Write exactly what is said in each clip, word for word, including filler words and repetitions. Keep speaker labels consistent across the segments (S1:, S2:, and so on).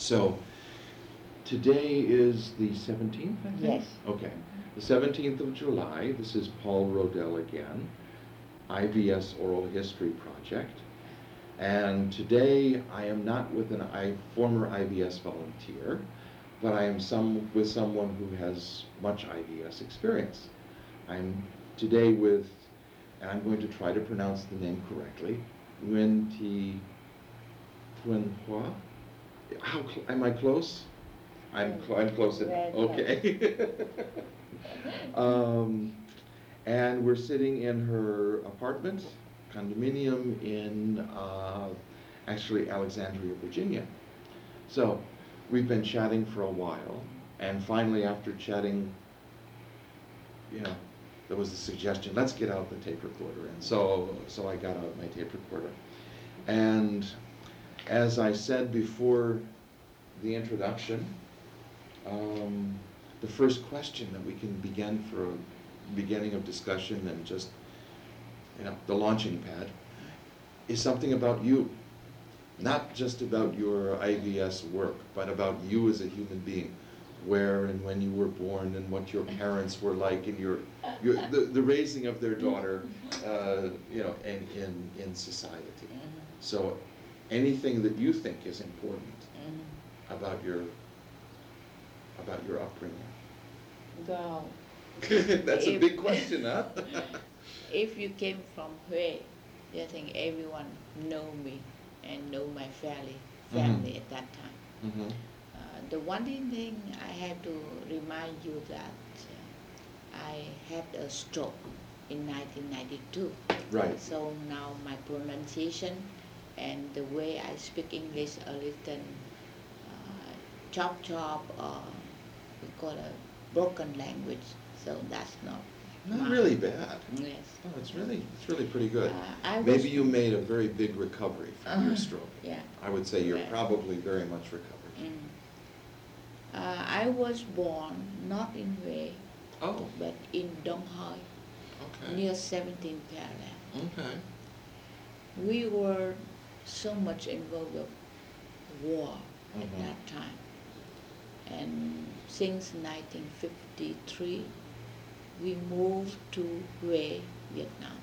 S1: So today is the seventeenth, I think?
S2: Yes.
S1: Okay. The seventeenth of July. This is Paul Rodell again, I B S Oral History Project. And today I am not with an I, former I B S volunteer, but I am some, with someone who has much I B S experience. I'm today with, and I'm going to try to pronounce the name correctly, Nguyen Thi Thuan Hoa. How cl- am I close? I'm cl- I'm close enough. Okay. um, and we're sitting in her apartment, condominium in uh, actually Alexandria, Virginia. So we've been chatting for a while, and finally, after chatting, you know, there was the suggestion, let's get out the tape recorder. And so, so I got out my tape recorder. And as I said before the introduction, um, the first question that we can begin for a beginning of discussion and just, you know, the launching pad, is something about you. Not just about your I B S work, but about you as a human being. Where and when you were born and what your parents were like and your, your the, the raising of their daughter, uh, you know, in, in, in society. So anything that you think is important about your about your upbringing.
S2: Well,
S1: that's a
S2: if-
S1: big question, huh?
S2: if you came from Hue, I think everyone know me and know my family family
S1: Mhm.
S2: at that time.
S1: Mm-hmm.
S2: Uh, the one thing I have to remind you that uh, I had a stroke in nineteen ninety-two.
S1: Right.
S2: So now my pronunciation and the way I speak English a little uh, chop chop or we call a broken language. So that's not
S1: Not
S2: mine.
S1: really bad.
S2: Yes.
S1: Oh, it's really, it's really pretty good.
S2: Uh, I
S1: Maybe
S2: was-
S1: you made a very big recovery from your
S2: Uh,
S1: stroke.
S2: Yeah.
S1: I would say you're
S2: Right.
S1: probably very much recovered.
S2: Mm. Uh, I was born not in Hue,
S1: Oh,
S2: but in Dong Hoi,
S1: okay.
S2: near seventeen parallel.
S1: Okay.
S2: We were so much involved with war at
S1: Mhm.
S2: that time. And since nineteen fifty-three, we moved to Hue, Vietnam.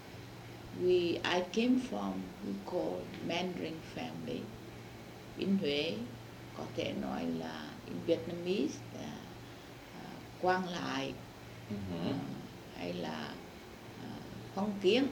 S2: We, I came from, we call Mandarin family. In Hue, có thể nói là in Vietnamese là uh, Quang Lại,
S1: Mm-hmm.
S2: uh, hay là uh, Phong Kiến,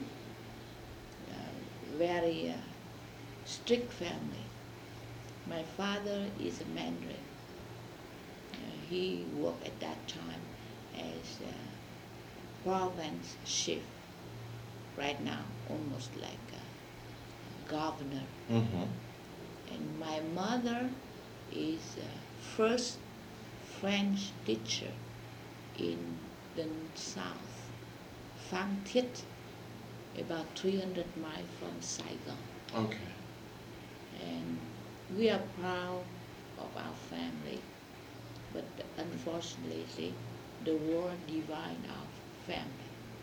S2: uh, very uh, strict family. My father is a Mandarin. Uh, he worked at that time as a province chief. Right now, almost like a governor.
S1: Mm-hmm.
S2: And my mother is a first French teacher in the south, Phan Thiết, about three hundred miles from Saigon.
S1: Okay.
S2: And we are proud of our family, but unfortunately, the war divided our family.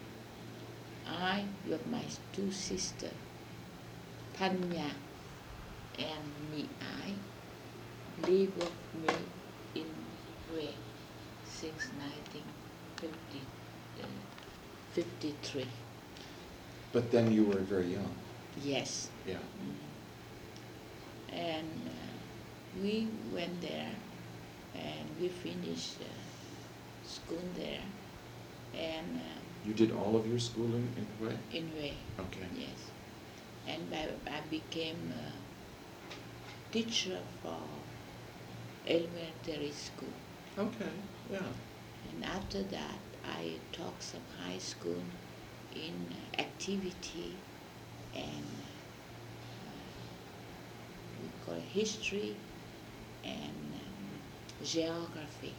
S2: I, with my two sisters, Thanh Nhạc and Nhị Ái, live with me in Hue since nineteen fifty-three.
S1: But then you were very young.
S2: Yes.
S1: Yeah.
S2: Mm. And uh, we went there and we finished uh, school there. And uh,
S1: You did all of your schooling in Hue?
S2: in Hue,
S1: Okay.
S2: yes. And I, I became a teacher for elementary school.
S1: Okay. Yeah.
S2: And after that, I taught some high school in activity and uh, we call history and um, geography.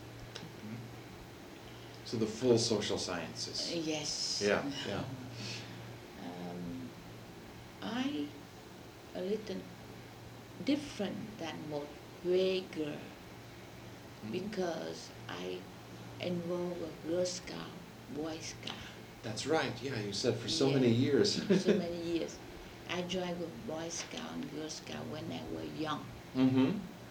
S1: So the full social sciences.
S2: Uh, yes.
S1: Yeah, yeah.
S2: Um, I a little different than most Hue girl
S1: Mhm.
S2: because I involved with Girl Scout, Boy Scout.
S1: That's right. Yeah, you said for so
S2: Yeah.
S1: many years.
S2: So many years. I joined with Boy Scout and Girl Scout when I was young.
S1: Mm-hmm.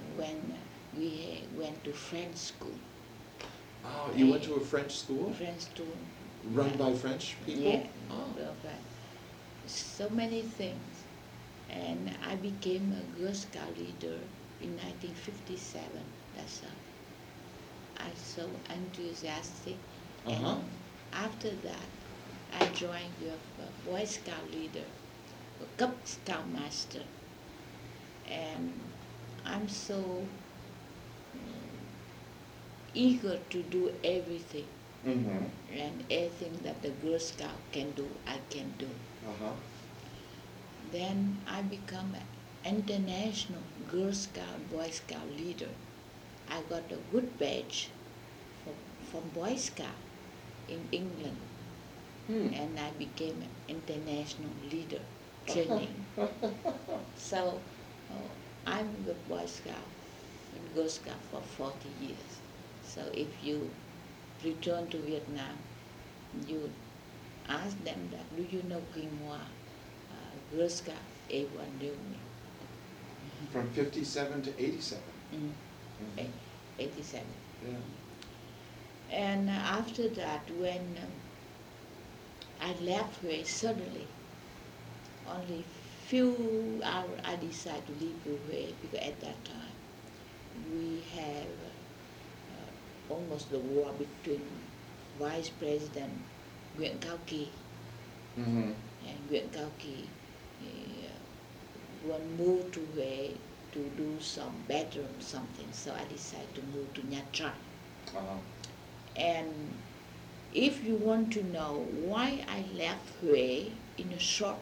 S2: when we went to French school.
S1: Oh, you went to a French school?
S2: French school.
S1: Run
S2: Yeah.
S1: by French people?
S2: Yeah.
S1: Oh.
S2: Run by- So many things. And I became a Girl Scout leader in nineteen fifty-seven. That's all. I was so enthusiastic.
S1: Uh-huh.
S2: And after that, I joined with a Boy Scout leader, a Cub Scout master. And I'm so um, eager to do everything.
S1: Mm-hmm.
S2: And everything that the Girl Scout can do, I can do.
S1: Uh-huh.
S2: Then I become an international Girl Scout, Boy Scout leader. I got a good badge from, from Boy Scout in England,
S1: Hmm.
S2: and I became an international leader training. So uh, I'm with Boy Scout and Girl Scout for forty years. So if you return to Vietnam, you ask them that, do you know Kinh Hoa? Uh, Girl Scout, everyone knew me.
S1: From fifty-seven to eighty-seven.
S2: Mm.
S1: Mhm.
S2: Eight- eighty-seven.
S1: Yeah.
S2: And uh, after that, when um, I left Hue suddenly, only few hours I decided to leave Hue because at that time we have uh, almost the war between Vice President Nguyễn Cao Kỳ
S1: Mm-hmm.
S2: and Nguyễn Cao Kỳ uh, one moved to Hue to do some bedroom something, so I decided to move to Nha Trang.
S1: Uh-huh.
S2: And if you want to know why I left Hue in a short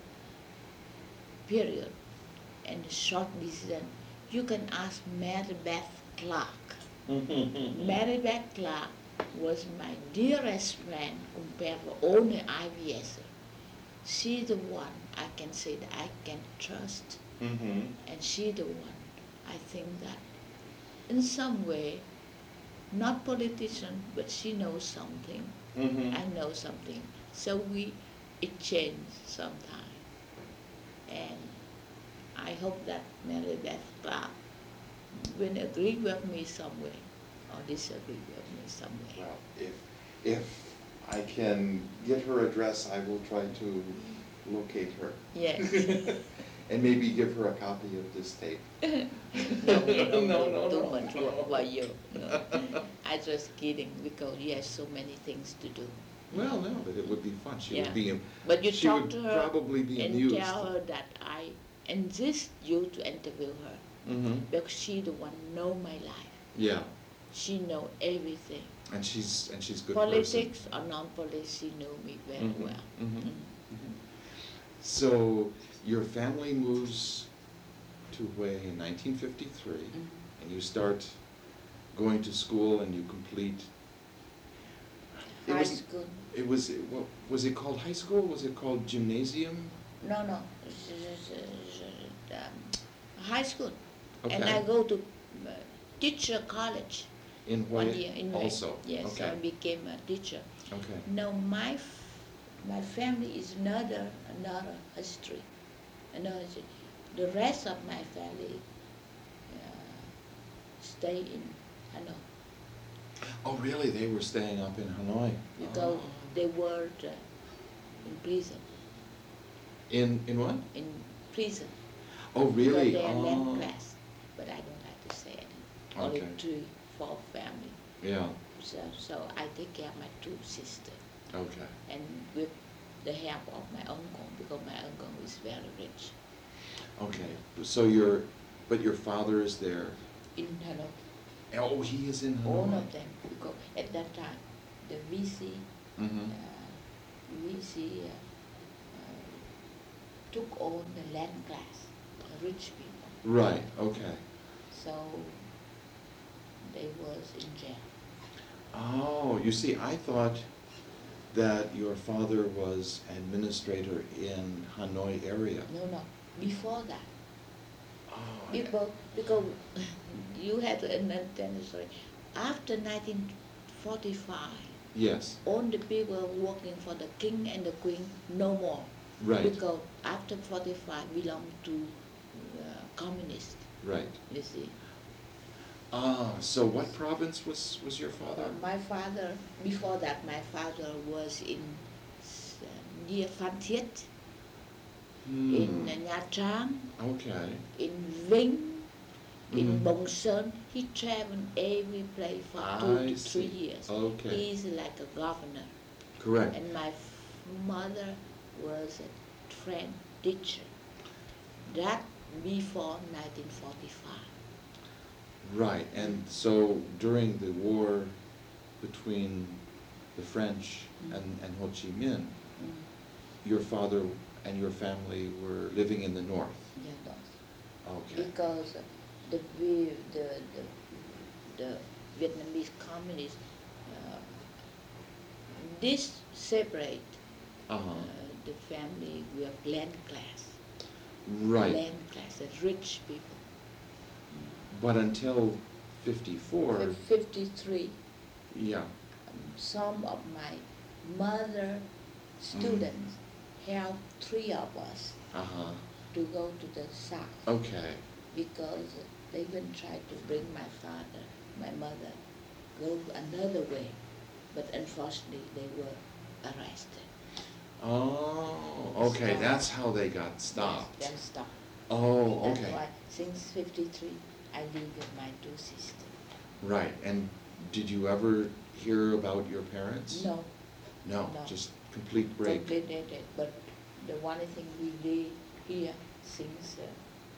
S2: period and a short decision, you can ask Mary Beth Clark. Mary Beth Clark was my dearest friend compared to all the I V S. She's the one I can say that I can trust,
S1: Mm-hmm.
S2: and she's the one I think that in some way, not politician, but she knows something.
S1: Mm-hmm.
S2: I know something. So we exchange sometime. And I hope that Mary Beth Clark will agree with me somewhere or disagree with me somewhere.
S1: Well, if, if I can get her address, I will try to locate her.
S2: Yes.
S1: And maybe give her a copy of this tape.
S2: no,
S1: No,
S2: no,
S1: no,
S2: no, too
S1: no,
S2: much
S1: no.
S2: work for you. No. I just kidding because you have so many things to do.
S1: Well, no, but it would be fun. She
S2: Yeah.
S1: would be, am-
S2: But you
S1: she
S2: talk
S1: would
S2: to her
S1: probably be
S2: and
S1: amused.
S2: tell her that I insist you to interview her
S1: Mm-hmm.
S2: because she the one know my life.
S1: Yeah,
S2: She know everything.
S1: and she's, and she's a good
S2: Politics
S1: person.
S2: or non-politics, she know me very
S1: Mhm,
S2: well.
S1: mhm.
S2: Mm.
S1: So your family moves to Hue in nineteen fifty-three,
S2: Mm.
S1: and you start going to school and you complete. It
S2: High
S1: was,
S2: school.
S1: it was, what, was it called high school? Was it called gymnasium?
S2: No, no. It's- it's- it's, um, high school. And
S1: Okay.
S2: I go to uh, teacher college
S1: In
S2: one
S1: Hue
S2: year in Hue.
S1: also?
S2: Yes, so I
S1: Okay,
S2: became a teacher.
S1: okay.
S2: No, my f- my family is another another history. Another history. The rest of my family uh, stay in Hanoi
S1: Oh, really? They were staying up in Hanoi?
S2: because
S1: Oh.
S2: they were uh, in prison.
S1: In, in what?
S2: In prison.
S1: Oh, really?
S2: Because they are
S1: Oh.
S2: land class, but I don't like to say it. Only
S1: Okay.
S2: three, four family.
S1: Yeah,
S2: So, so I take care of my two sisters,
S1: okay.
S2: and with the help of my uncle, because my uncle is very rich
S1: Okay, so your, but your father is there?
S2: in Hanoi.
S1: Oh, he is in Hanoi?
S2: All of them, because at that time, the V C,
S1: Mm-hmm.
S2: uh, V C uh, uh, took on the land class, the rich people.
S1: Right, okay.
S2: So they was in jail.
S1: Oh, you see, I thought that your father was administrator in Hanoi area.
S2: No, no, before that.
S1: Oh, I-
S2: Because, because you have to understand the story. After nineteen forty-five,
S1: yes,
S2: all the people working for the king and the queen no more.
S1: right,
S2: Because after forty-five belong to uh, communist,
S1: right.
S2: you see.
S1: Ah, so what province was, was your father?
S2: Uh, my father, before that, my father was in s- uh, near Phan Thiết,
S1: Hmm.
S2: in uh, Nha Trang,
S1: Okay.
S2: in Vinh, in
S1: Mhm.
S2: Bong Sơn. He traveled every place for two
S1: I
S2: to three
S1: see.
S2: years.
S1: Okay.
S2: He's like a governor.
S1: Correct.
S2: And my f- mother was a trained teacher. That before nineteen forty-five.
S1: Right, and so during the war between the French
S2: Mm.
S1: and, and Ho Chi Minh,
S2: Mm.
S1: your father and your family were living in the north.
S2: Yeah, those.
S1: Okay.
S2: Because the Vi- the the, the Vietnamese communists uh, this separate uh,
S1: Uh-huh.
S2: the family with land class.
S1: Right.
S2: Land class, the rich people.
S1: But until fifty-four,
S2: Fif- fifty-three.
S1: yeah.
S2: Um, some of my mother students helped three of us
S1: Uh-huh.
S2: to go to the south
S1: Okay.
S2: because they even tried to bring my father, my mother, go another way, but unfortunately they were arrested.
S1: Oh, okay,
S2: Stopped.
S1: that's how they got stopped.
S2: Yes, then stopped.
S1: Oh,
S2: That's
S1: okay.
S2: why since fifty-three I live with my two sisters.
S1: Right, and did you ever hear about your parents?
S2: No,
S1: No,
S2: No.
S1: just complete break.
S2: completely dead. But the one thing we live here since uh,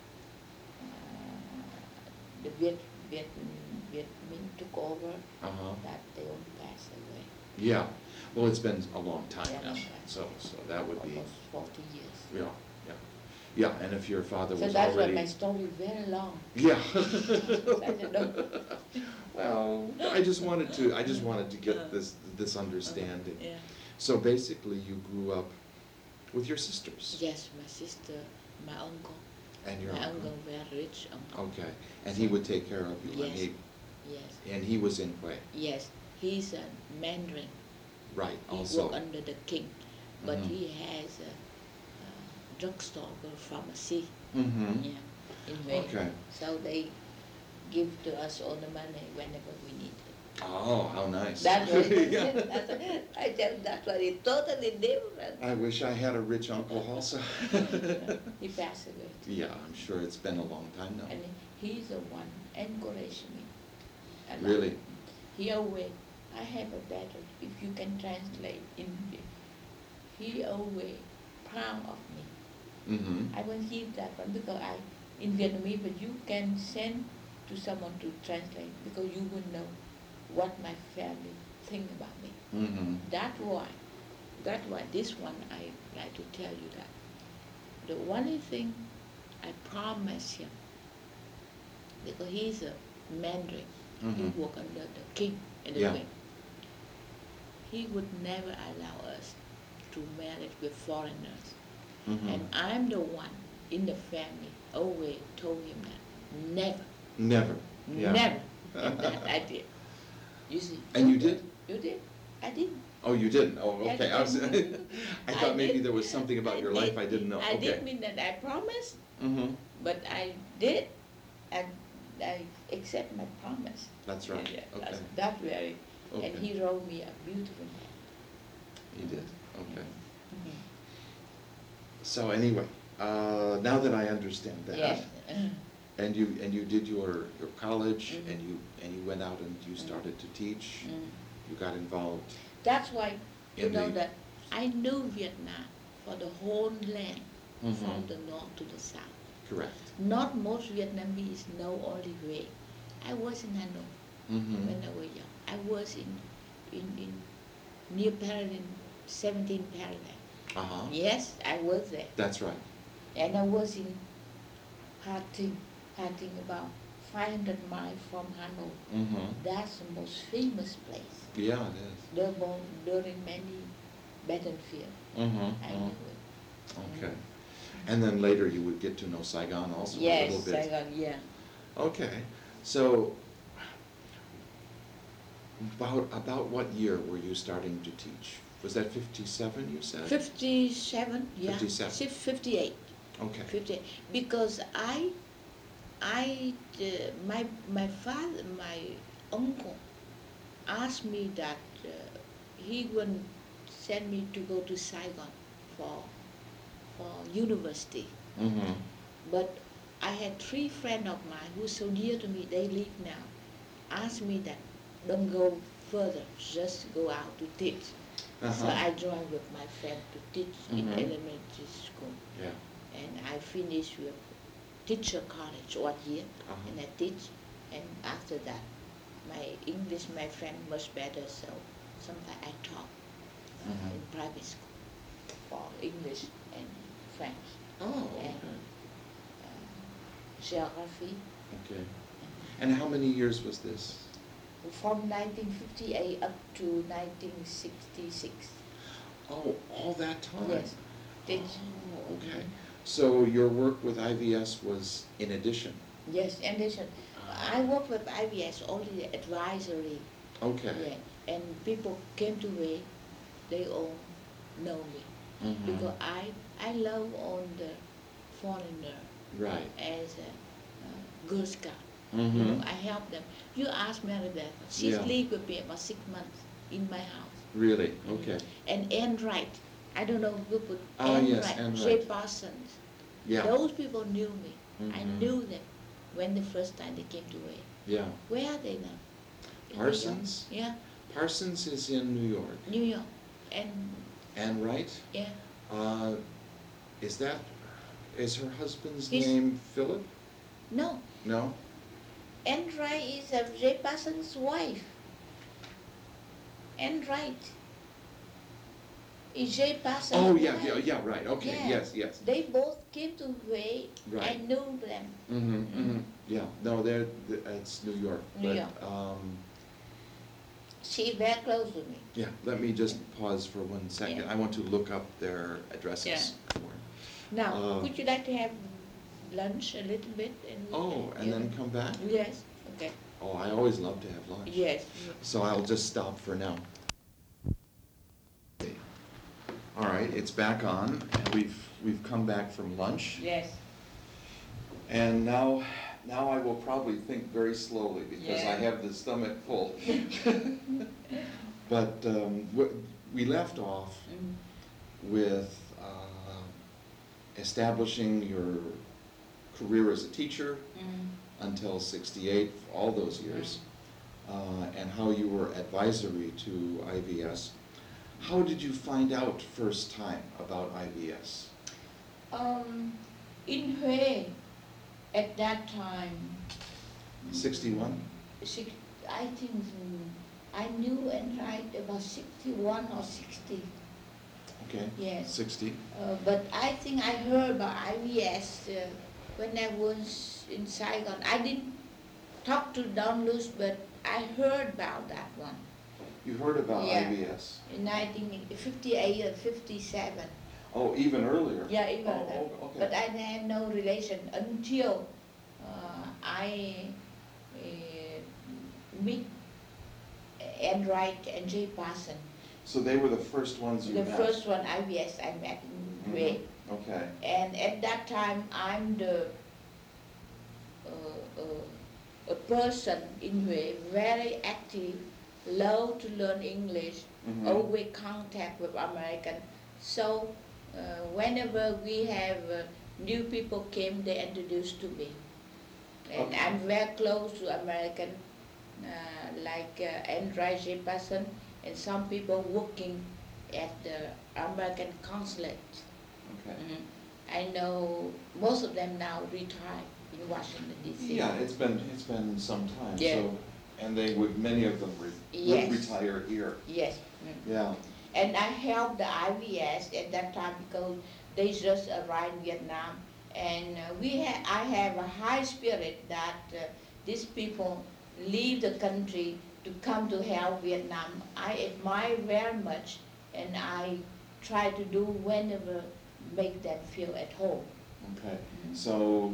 S2: uh, the Viet Viet Viet Minh took over,
S1: Uh-huh.
S2: that they all passed away.
S1: Yeah, well, it's been a long time
S2: Yeah,
S1: now,
S2: long time.
S1: so, so that would be,
S2: Almost forty years.
S1: yeah, yeah. Yeah, and if your father
S2: So
S1: was
S2: that's why
S1: already.
S2: my story very long.
S1: Yeah.
S2: I don't know.
S1: Well, I just wanted to, I just wanted to
S2: Uh,
S1: get this, this understanding.
S2: Yeah.
S1: So basically, you grew up with your sisters?
S2: Yes, my sister, my uncle.
S1: And your
S2: my
S1: uncle?
S2: uncle, very rich uncle.
S1: Okay, and he would take care of you, and
S2: Yes.
S1: he,
S2: Yes,
S1: and he was in Hue,
S2: yes. He's a Mandarin.
S1: right,
S2: He
S1: also.
S2: worked under the king, but
S1: Mhm.
S2: he has a, a drugstore or pharmacy.
S1: Mm-hmm.
S2: Yeah, in Hue.
S1: Okay.
S2: So they give to us all the money whenever we need it.
S1: Oh, how nice.
S2: That's what it
S1: Yeah.
S2: is. That's what- I tell you, that's what it's totally different.
S1: I wish I had a rich uncle also.
S2: He passed away.
S1: Yeah, I'm sure it's been a long time now.
S2: And he's the one encouraged me. a lot.
S1: Really?
S2: He always, I have a better, if you can translate in, he always proud of me.
S1: Mm-hmm.
S2: I won't hear that one because I, in Vietnamese, but you can send to someone to translate because you will know what my family think about me.
S1: Mm-hmm.
S2: That's why, that's why this one I like to tell you that. The only thing I promise him, because he's a Mandarin, he
S1: Mhm.
S2: work under the king and the
S1: Yeah.
S2: queen. He would never allow us to marry with foreigners.
S1: Mm-hmm.
S2: And I'm the one in the family always told him that never,
S1: Never. Yeah.
S2: never. And that I did. You see.
S1: And you did?
S2: You did. I did.
S1: Oh, you didn't? Oh,
S2: Yes,
S1: okay. I was,
S2: I
S1: I
S2: did.
S1: thought maybe
S2: did.
S1: there was something about
S2: I
S1: your life
S2: did.
S1: I didn't know.
S2: I
S1: Okay.
S2: didn't mean that I promised,
S1: Mm-hmm.
S2: but I did, and I accept my promise.
S1: That's right.
S2: Yeah,
S1: Okay.
S2: That's, that's very, and
S1: Okay.
S2: he wrote me a beautiful letter.
S1: You did. Okay.
S2: Mhm.
S1: So anyway, uh, now that I understand that,
S2: Yes.
S1: and you and you did your your college,
S2: Mhm.
S1: and you and you went out and you
S2: Mhm.
S1: started to teach.
S2: Mm.
S1: You got involved.
S2: That's why, you
S1: In
S2: know,
S1: the-
S2: that I knew Vietnam for the whole land,
S1: Mhm.
S2: from the north to the south.
S1: Correct.
S2: Not most Vietnamese know only Hue. I was in Hanoi
S1: Mm-hmm.
S2: when I was young. I was in, in, in near Paradise, seventeen Paradise.
S1: Uh huh.
S2: Yes, I was there.
S1: That's right.
S2: And I was in Ha Tinh, Ha Tinh about five hundred miles from Hanoi.
S1: Mm-hmm.
S2: That's the most famous place.
S1: Yeah, it is.
S2: There were during many battlefield.
S1: Mm-hmm.
S2: I knew it.
S1: Okay. And then later you would get to know Saigon also a
S2: Yes,
S1: little bit.
S2: Saigon, yeah.
S1: Okay. So about about what year were you starting to teach? Was that fifty-seven you said?
S2: Fifty-seven, yeah.
S1: fifty-seven.
S2: Si- Fifty-eight.
S1: Okay.
S2: Fifty-eight. Because I I, uh, my, my father, my uncle asked me that uh, he would send me to go to Saigon for, for university.
S1: Mm-hmm.
S2: But I had three friends of mine who so dear to me, they live now, asked me that don't go further, just go out to teach.
S1: Uh-huh.
S2: So I joined with my friend to teach
S1: Mhm.
S2: in elementary school.
S1: Yeah.
S2: And I finished with teacher college one year,
S1: Uh-huh.
S2: and I teach. And after that, my English, my friend, much better, so sometimes I taught uh,
S1: Mhm.
S2: in private school for English and French
S1: Oh, okay.
S2: and uh, geography.
S1: Okay. And how many years was this?
S2: From nineteen fifty-eight up to nineteen sixty-six.
S1: Oh, all that time?
S2: Yes. Teach.
S1: Oh, okay. So your work with I V S was in addition?
S2: Yes, in addition. I work with I V S only advisory.
S1: Okay.
S2: Yeah. And people came to me, they all know me.
S1: Mhm.
S2: Because I, I love on the foreigner
S1: Right.
S2: as a uh, Girl Scout. You know,
S1: Mm-hmm.
S2: I help them. You ask Maribeth, she's
S1: Yeah.
S2: lived with me about six months in my house.
S1: Really? Okay.
S2: And Anne Wright, I don't know who put
S1: Ah,
S2: Anne
S1: yes,
S2: Wright,
S1: Anne
S2: Jay
S1: Wright.
S2: Parsons.
S1: Yeah.
S2: Those people knew me. I
S1: Mhm.
S2: knew them when the first time they came to me.
S1: Yeah.
S2: Where are they now? In New
S1: Parsons?
S2: York. Yeah,
S1: Parsons is in New York.
S2: New York. And
S1: Anne Wright?
S2: yeah,
S1: Uh, is that, is her husband's
S2: He's-
S1: name Philip?
S2: no,
S1: No?
S2: Anne Wright is uh, Jay Parsons' wife. Anne Wright is Jay Parsons'
S1: Oh,
S2: wife.
S1: yeah, yeah, yeah, right, okay,
S2: Yeah.
S1: yes, yes.
S2: They both came to Way. I
S1: Right.
S2: knew them.
S1: Mm-hmm, mm-hmm, yeah, no, they're, th- it's New York.
S2: New
S1: but,
S2: York.
S1: Um,
S2: She's very close to me.
S1: yeah, let me just pause for one second.
S2: Yeah.
S1: I want to look up their addresses.
S2: Yeah.
S1: for-
S2: Now,
S1: Uh,
S2: would you like to have lunch a little bit? And we
S1: Oh,
S2: can-
S1: and
S2: yeah.
S1: then come back?
S2: Yes, okay.
S1: Oh, I always love to have lunch.
S2: Yes.
S1: So I'll just stop for now. All right, it's back on, and we've, we've come back from lunch.
S2: Yes.
S1: And now, now I will probably think very slowly because I
S2: Yeah.
S1: have the stomach full. But um, wh- we left off
S2: Mm.
S1: with uh, establishing your career as a teacher
S2: Mm.
S1: until sixty-eight, all those years, uh, and how you were advisory to I V S. How did you find out first time about I V S?
S2: Um, in Hue, at that time,
S1: sixty-one?
S2: six, I think mm, I knew and tried about sixty-one or sixty.
S1: Okay.
S2: Yes.
S1: sixty?
S2: Uh, but I think I heard about I V S uh, when I was in Saigon. I didn't talk to Don Luz, but I heard about that one
S1: You heard about
S2: Yeah.
S1: I V S?
S2: in nineteen fifty-eight or fifty-seven.
S1: Oh, even earlier?
S2: Yeah, even
S1: Oh,
S2: that.
S1: oh, okay.
S2: But I had no relation until uh, I uh, meet Anne Wright and Jay Parson.
S1: So they were the first ones you
S2: The
S1: met?
S2: first one I V S I met in
S1: Mhm.
S2: Hue.
S1: Okay.
S2: And at that time, I'm the uh, uh, a person in Hue, very active, love to learn English,
S1: Mhm.
S2: always contact with American. So uh, whenever we have uh, new people came, they introduced to me. And
S1: Okay.
S2: I'm very close to American, uh, like uh, Andrea J. Passon, and some people working at the American consulate.
S1: Okay.
S2: Mhm. I know most of them now retired in Washington D C.
S1: Yeah, it's been, it's been some time,
S2: Yeah.
S1: so, and they would, many of them re-
S2: Yes.
S1: would retire here.
S2: Yes. Mm.
S1: Yeah.
S2: And I helped the I V S at that time because they just arrived in Vietnam. And uh, we ha- I have a high spirit that uh, these people leave the country to come to help Vietnam. I admire very much, and I try to do whenever make them feel at home.
S1: Okay,
S2: Mhm.
S1: so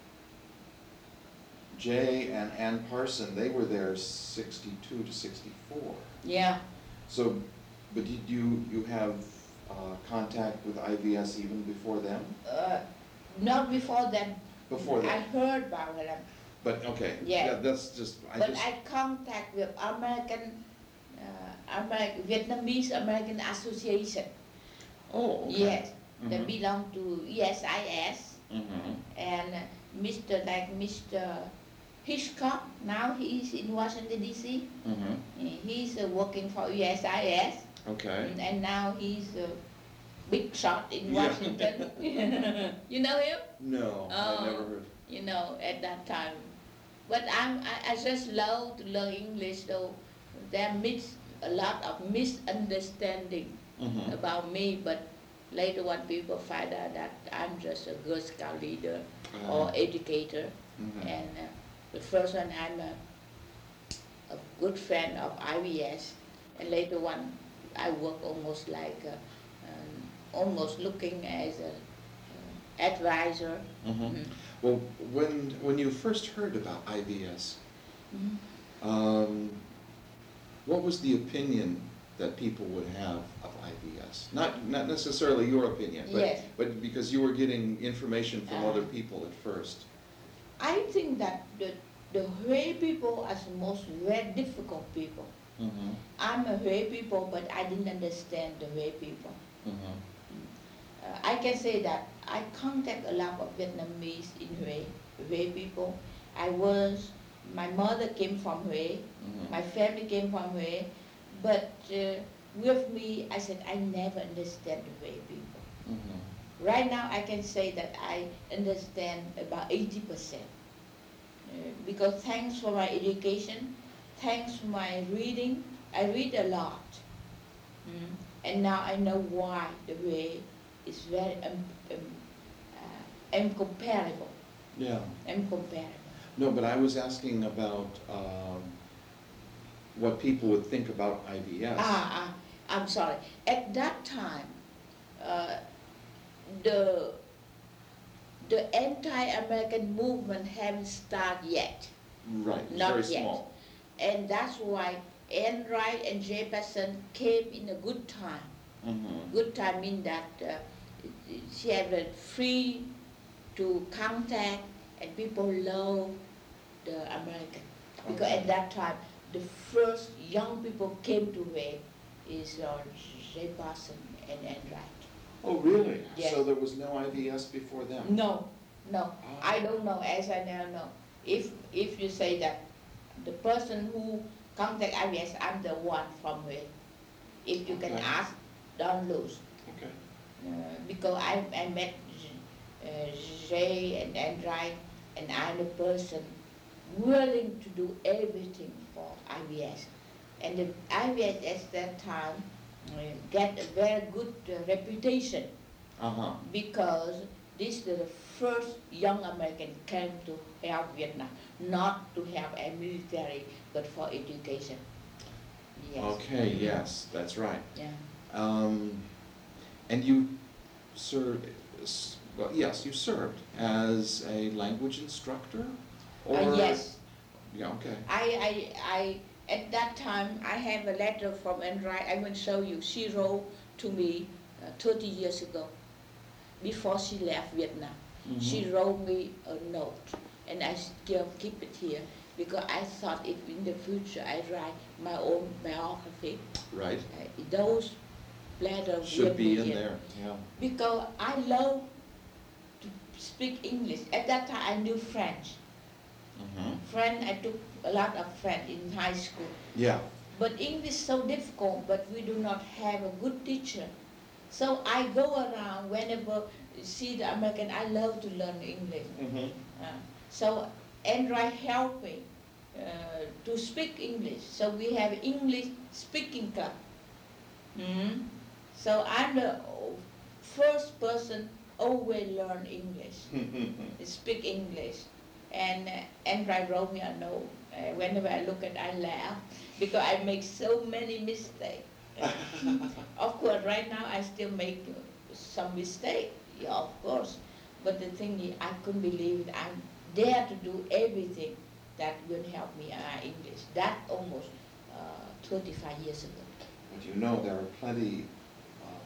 S1: Jay and Ann Parson, they were there sixty-two to sixty-four.
S2: Yeah.
S1: So, but did you, you have uh, contact with I V S even before them?
S2: Uh, not before that,
S1: Before
S2: I
S1: that?
S2: heard about them.
S1: But, okay,
S2: Yeah.
S1: yeah, that's just, I
S2: But
S1: just,
S2: I contact with American, uh, American Vietnamese American Association.
S1: oh, okay.
S2: Yes, they
S1: Mhm.
S2: belong to E S I S,
S1: Mhm.
S2: and uh, Mister like Mister Hitchcock. Now he is in Washington D C.
S1: Mhm.
S2: He's uh, working for E S I S,
S1: Okay.
S2: and, and now he's a big shot in
S1: Yeah.
S2: Washington. You know him?
S1: No, I
S2: Oh.
S1: never heard.
S2: You know, at that time. But I'm, I, I just love to learn English, though there mis a lot of misunderstanding
S1: Mhm.
S2: about me, but later when people find out that I'm just a Girl Scout leader or
S1: Ah.
S2: educator,
S1: Mhm.
S2: and uh, the first one I'm a, a good friend of I V S, and later one I work almost like uh, um, almost looking as a uh, advisor.
S1: Mhm.
S2: Mm.
S1: Well, when, when you first heard about I V S,
S2: Mhm.
S1: um, what was the opinion that people would have of I V S? Not, not necessarily your opinion, but,
S2: Yes.
S1: but because you were getting information from
S2: Uh.
S1: other people at first.
S2: I think that the, the Hui people are the most very difficult people.
S1: Mhm.
S2: I'm a Hui people, but I didn't understand the Hui people.
S1: Mhm.
S2: Uh, I can say that I contact a lot of Vietnamese in Hui, Hui people. I was, my mother came from Hui,
S1: Mhm.
S2: my family came from Hui, but uh, with me, I said I never understand the Hui people.
S1: Mhm.
S2: Right now, I can say that I understand about eighty percent. Uh, because thanks for my education, thanks for my reading, I read a lot. Mm. And now I know why the way is very um, um, uh, incomparable.
S1: Yeah.
S2: Incomparable.
S1: No, but I was asking about um, what people would think about I V S.
S2: Ah, ah, I'm sorry. At that time, uh, the the anti-American movement hadn't started yet.
S1: Right, it's
S2: Not
S1: very
S2: yet.
S1: small.
S2: And that's why Enright and Jefferson came in a good time.
S1: Mhm.
S2: Good time means that uh, she had a free to contact, and people love the American. Because
S1: Okay.
S2: at that time, the first young people came to Wade is uh, Jefferson and Enright.
S1: Oh, really?
S2: Yes.
S1: So there was no I V S before them?
S2: No, no,
S1: Oh.
S2: I don't know, as I now know. If, if you say that the person who contact I V S, I'm the one from Wade. If you can
S1: Okay.
S2: ask, don't lose.
S1: Okay.
S2: Uh, because I, I met uh, Jay and Enright, and I'm a person willing to do everything for I V S. And the I V S at that time uh, get a very good uh, reputation
S1: Uh-huh.
S2: because this is the first young American came to help Vietnam, not to help a military, but for education. Yes.
S1: Okay, yes, that's right.
S2: Yeah.
S1: Um, and you served, s- well, yes, you served as a language instructor? Or
S2: Uh, yes.
S1: Yeah, okay.
S2: I, I, I, at that time, I have a letter from Enright. I will show you. She wrote to me uh, thirty years ago, before she left Vietnam.
S1: Mhm.
S2: She wrote me a note, and I still keep it here because I thought if in the future I write my own biography,
S1: Right.
S2: uh, those letters
S1: Should
S2: will
S1: be in
S2: here.
S1: there, yeah.
S2: Because I love to speak English. At that time, I knew French.
S1: Mhm.
S2: French, I took a lot of French in high school.
S1: Yeah.
S2: But English is so difficult, but we do not have a good teacher. So I go around whenever see the American, I love to learn English.
S1: Mhm.
S2: Uh, so Android helped me uh, to speak English. So we have English speaking club. Mm. So I'm the first person always learn English, speak English. And uh, Android wrote me a note. Uh, whenever I look at it, I laugh because I make so many mistakes. Of course, right now I still make some mistake, yeah, of course. But the thing is, I couldn't believe it. I'm there to do everything that will help me in uh, English. That almost uh, thirty-five years ago.
S1: But you know, there are plenty of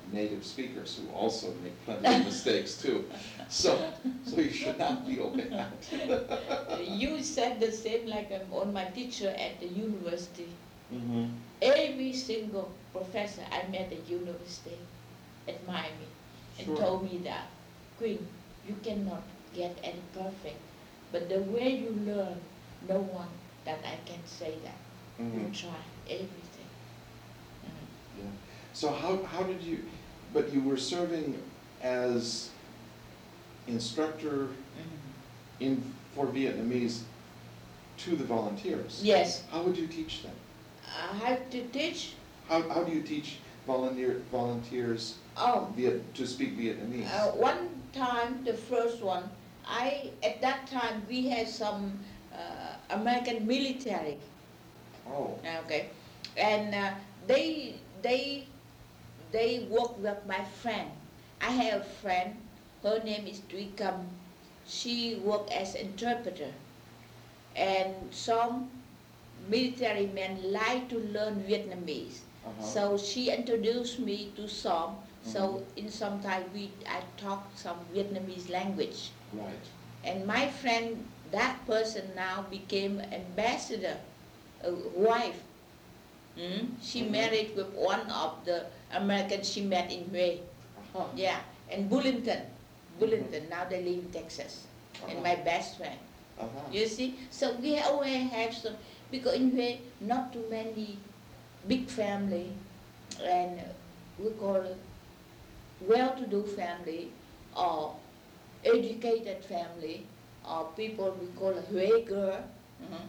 S1: native speakers who also make plenty of mistakes too. So, so you should not feel bad.
S2: You said the same like I'm on my teacher at the university.
S1: Mm-hmm.
S2: Every single professor I met at university admired me and
S1: Sure.
S2: told me that, Queen, you cannot get any perfect, but the way you learn, no one that I can say that.
S1: Mm-hmm.
S2: You try everything. Mhm.
S1: Yeah. So how, how did you, but you were serving as instructor
S2: Mhm.
S1: in, for Vietnamese to the volunteers?
S2: Yes,
S1: How would you teach them?
S2: I have to teach.
S1: How, how do you teach volunteer, volunteers
S2: Oh,
S1: Viet, to speak Vietnamese?
S2: uh, one time, the first one, I at that time we had some uh, American military.
S1: Oh,
S2: Okay, and uh, they they they work with my friend. I have a friend. Her name is Duy Cam. She worked as interpreter, and some military men like to learn Vietnamese.
S1: uh-huh.
S2: So she introduced me to some. So
S1: Mhm.
S2: in some time we I talk some Vietnamese language.
S1: Right.
S2: And my friend, that person now became ambassador, a wife. Mm? She
S1: Mhm.
S2: married with one of the Americans she met in Hue.
S1: Uh-huh.
S2: Yeah, and Bullington. Bullington, now they live in Texas. And
S1: Uh-huh.
S2: my best friend.
S1: Uh-huh.
S2: You see? So we always have some, because in Hue, not too many big family, and we call it well-to-do family, or educated family, or people we call a Hue girl. Mhm.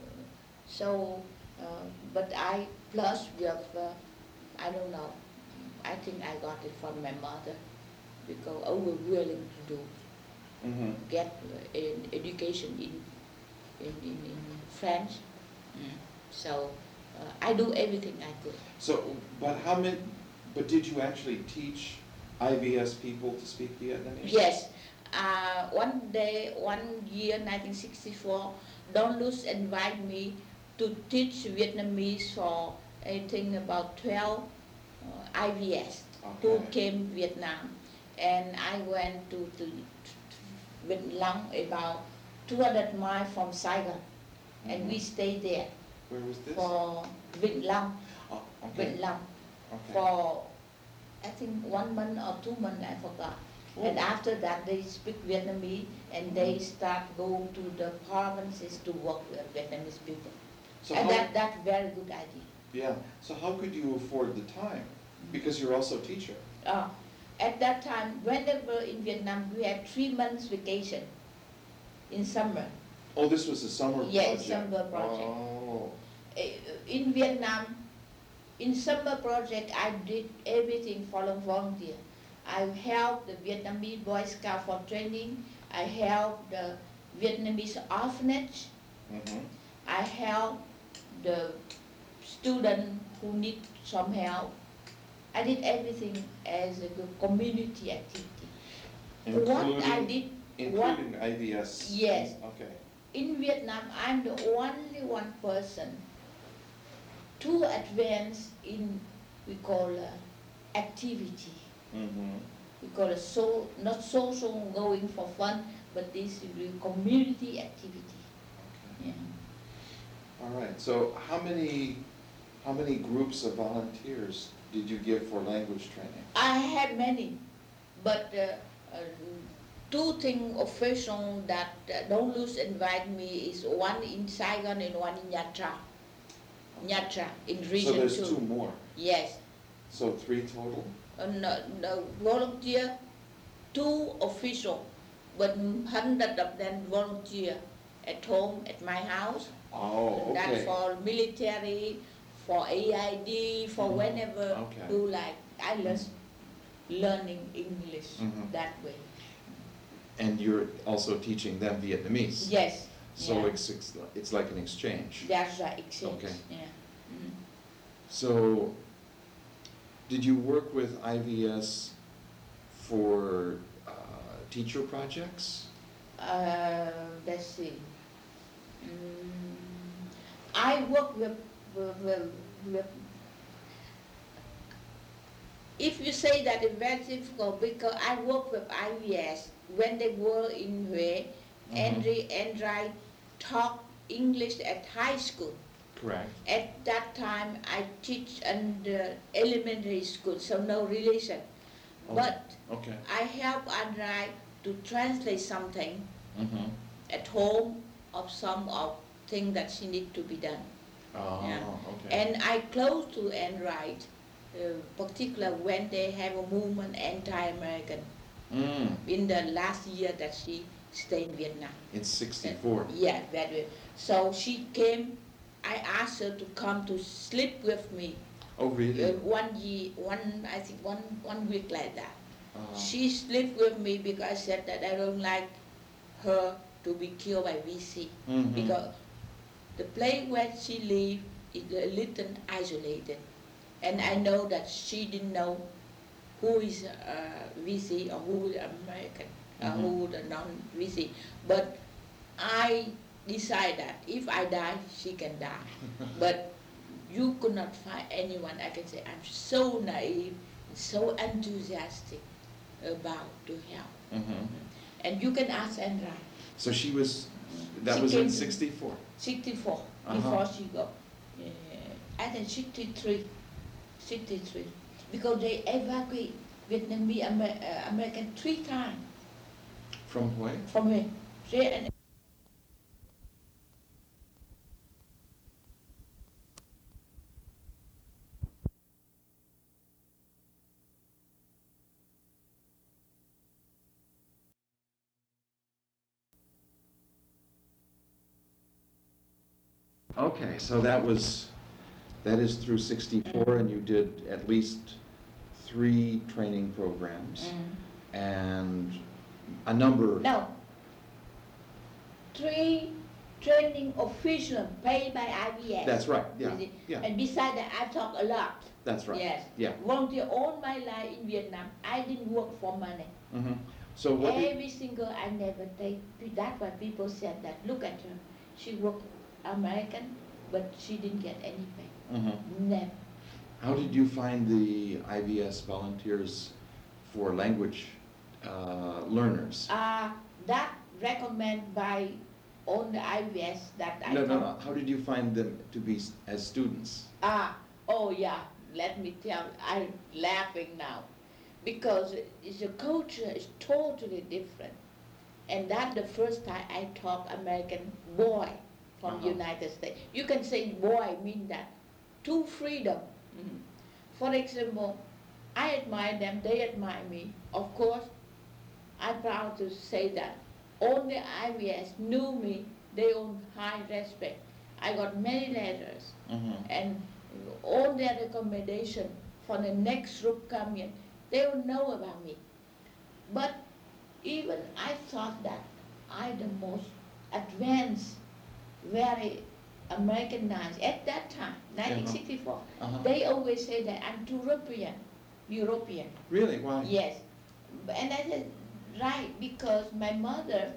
S2: So, uh, but I, plus we have, uh, I don't know, I think I got it from my mother, because I was willing to do,
S1: Mm-hmm.
S2: get uh, an education in, in, in, in French. Mm. So, uh, I do everything I could.
S1: So, but how many, but did you actually teach I V S people to speak Vietnamese?
S2: Yes. Uh, one day, one year, nineteen sixty-four, Don Luz invited me to teach Vietnamese for, I think, about twelve uh, I V S who
S1: Okay.
S2: came Vietnam. And I went to, to, to Vĩnh Long, about two hundred miles from Saigon. And
S1: Mhm.
S2: we stayed there
S1: Where was this?
S2: for Vĩnh Long,
S1: Oh, okay.
S2: Vĩnh Long,
S1: Okay.
S2: for, I think, one month or two months, I forgot.
S1: Oh.
S2: And after that, they speak Vietnamese, and they start going to the provinces to work with Vietnamese people.
S1: So
S2: And
S1: how,
S2: that, that's very good idea.
S1: yeah, so how could you afford the time? Because you're also a teacher.
S2: Uh, at that time, whenever in Vietnam, we had three months vacation in summer.
S1: Oh, this was a summer
S2: Yeah,
S1: project?
S2: summer project.
S1: Oh,
S2: Uh, In Vietnam, in summer project, I did everything for a volunteer. I helped the Vietnamese Boy Scout for training. I helped the Vietnamese orphanage.
S1: mm-hmm.
S2: I helped the student who need some help. I did everything as a good community activity. What I did, what,
S1: Including I V S?
S2: Yes.
S1: Okay.
S2: in Vietnam, I'm the only one person too advanced in, we call uh, activity.
S1: Mm-hmm.
S2: We call it so, not social going for fun, but this is really community activity.
S1: Okay.
S2: Yeah.
S1: All right, so how many, how many groups of volunteers did you give for language training?
S2: I had many, but uh, uh, two things official that uh, Don Luz invite me is one in Saigon and one in Nha Trang. Nha Trang in region
S1: So there's
S2: two.
S1: two more,
S2: Yes.
S1: so three total?
S2: Uh, no, no, volunteer, two official, but hundred of them volunteer at home, at my house.
S1: Oh,
S2: And That's
S1: okay.
S2: for military, for A I D, for
S1: Mhm.
S2: whenever
S1: Okay.
S2: do like, I love learning English
S1: Mhm.
S2: that way.
S1: And you're also teaching them Vietnamese?
S2: Yes.
S1: So
S2: yeah.
S1: it's, it's it's like an exchange?
S2: That's right, exchange,
S1: Okay.
S2: yeah. Mm.
S1: So, did you work with I V S for uh, teacher projects?
S2: Uh, let's see. Mm, I work with, with, with, with if you say that it's very difficult, because I work with I V S when they were in Hue,
S1: Mhm.
S2: Henry and I taught English at high school.
S1: Correct.
S2: At that time, I teach in the elementary school, so no relation.
S1: Oh,
S2: But
S1: okay.
S2: I help Andrai to translate something
S1: Mm-hmm.
S2: at home of some of things that she need to be done.
S1: Oh,
S2: Yeah.
S1: okay.
S2: And I close to Enright, uh, particular when they have a movement anti-American
S1: Mm.
S2: in the last year that she stayed in Vietnam.
S1: In sixty-four.
S2: Yeah, that way. So she came, I asked her to come to sleep with me.
S1: Oh, really?
S2: Uh, one year, one, I think one, one week like that.
S1: Uh,
S2: She slept with me because I said that I don't like her to be killed by V C.
S1: Mhm.
S2: Because the place where she lived is a little isolated. And I know that she didn't know who is uh, V C or who is American, uh,
S1: Mhm.
S2: who the non-V C. But I decide that if I die, she can die. But you could not find anyone I can say, I'm so naive, so enthusiastic about to help.
S1: Mhm.
S2: And you can ask Andra.
S1: So she was, that
S2: She
S1: was
S2: came
S1: in
S2: to-
S1: sixty-four?
S2: sixty-four,
S1: Uh-huh.
S2: before she go. Uh, I think sixty-three, sixty-three. Because they evacuate Vietnamese Amer- uh, American three times
S1: From Hue?
S2: from here. They- and
S1: Okay, so that was, that is through sixty-four, and you did at least three training programs
S2: Mm.
S1: and a number.
S2: No. Three training officials paid by I B S.
S1: That's right, yeah,
S2: You see?
S1: yeah.
S2: And besides that, I talk a lot.
S1: That's right.
S2: Yes.
S1: Yeah.
S2: Volunteer all my life in Vietnam. I didn't work for money.
S1: Mhm. So what did,
S2: Every single, I never take. That's why people said that. Look at her. She worked American, but she didn't get anything.
S1: Mhm.
S2: Never.
S1: How did you find the I V S volunteers for language uh, learners?
S2: Uh, that recommended by on the I V S that I
S1: No, no,
S2: talk-
S1: no, how did you find them to be s- as students?
S2: Ah, oh yeah, let me tell you, I'm laughing now. Because it's a culture is totally different. And that's the first time I talk American boy from
S1: Uh-huh.
S2: United States. You can say boy mean that. Two freedom. Mhm. For example, I admire them, they admire me. Of course, I'm proud to say that. Only I V S knew me, they own high respect. I got many letters
S1: Mhm.
S2: and all their recommendation for the next group coming, they will know about me. But even I thought that I the most advanced, very Americanized at that time, nineteen sixty-four.
S1: Uh-huh.
S2: They always say that I'm too European, European.
S1: Really? Why?
S2: Yes. And I said, right, because my mother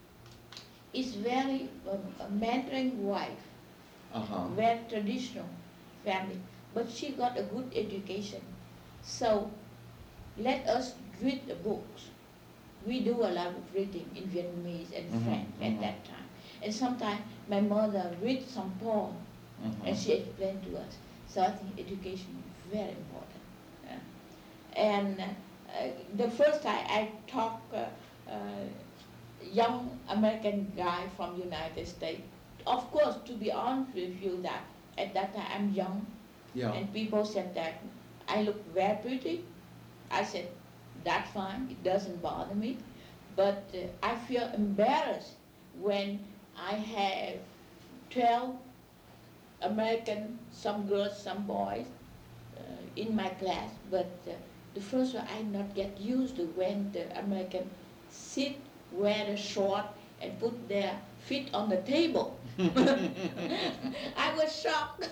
S2: is very um, a Mandarin wife,
S1: Uh-huh.
S2: very traditional family, but she got a good education. So let us read the books. We do a lot of reading in Vietnamese and
S1: Mhm,
S2: French
S1: mhm.
S2: at that time. And sometimes my mother read some poem
S1: Mhm.
S2: and she explained to us. So I think education is very important. Yeah. And uh, the first time I talked uh, uh, young American guy from United States, of course, to be honest with you, that at that time I'm young,
S1: Yeah.
S2: and people said that I look very pretty. I said, that's fine, it doesn't bother me. But uh, I feel embarrassed when I have twelve American, some girls, some boys, uh, in my class. But uh, the first one I not get used to when the American sit, wear a short, and put their feet on the table. I was shocked.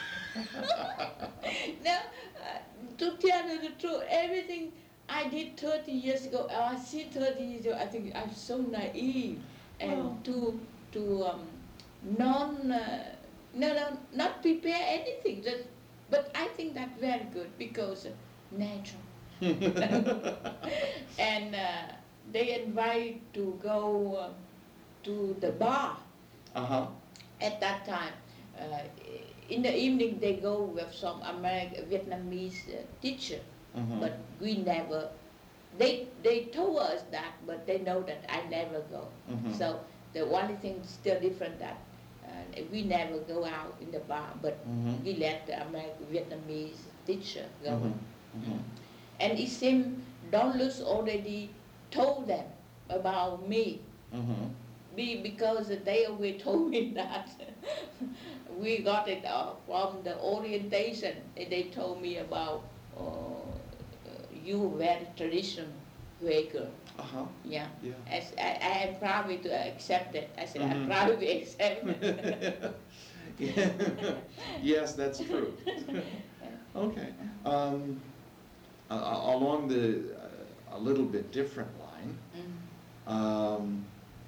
S2: Now, uh, to tell you the truth, everything I did thirty years ago, or I see thirty years ago, I think I'm so naive and
S1: Well.
S2: to to um, non, uh, no, no, not prepare anything. Just, but I think that's very good because natural. And uh, they invite to go uh, to the bar.
S1: Uh-huh.
S2: At that time, uh, in the evening they go with some American Vietnamese uh, teacher,
S1: Mhm.
S2: but we never. They they told us that, but they know that I never go.
S1: Mhm.
S2: So the only thing still different that uh, we never go out in the bar, but
S1: Mhm.
S2: we let the American Vietnamese teacher go.
S1: Mhm. Mhm.
S2: And it seemed Don Lutz already told them about me.
S1: Mhm.
S2: Be, because they always told me that we got it uh, from the orientation. They told me about uh, you very traditional Huế girl.
S1: Uh-huh.
S2: Yeah.
S1: Yeah.
S2: As I, I am proud to accept it. I said
S1: Mhm.
S2: I'm proud to accept it.
S1: Yes, that's true. Okay. Um, a- a- along the uh, a little bit different line.
S2: Mm.
S1: Um,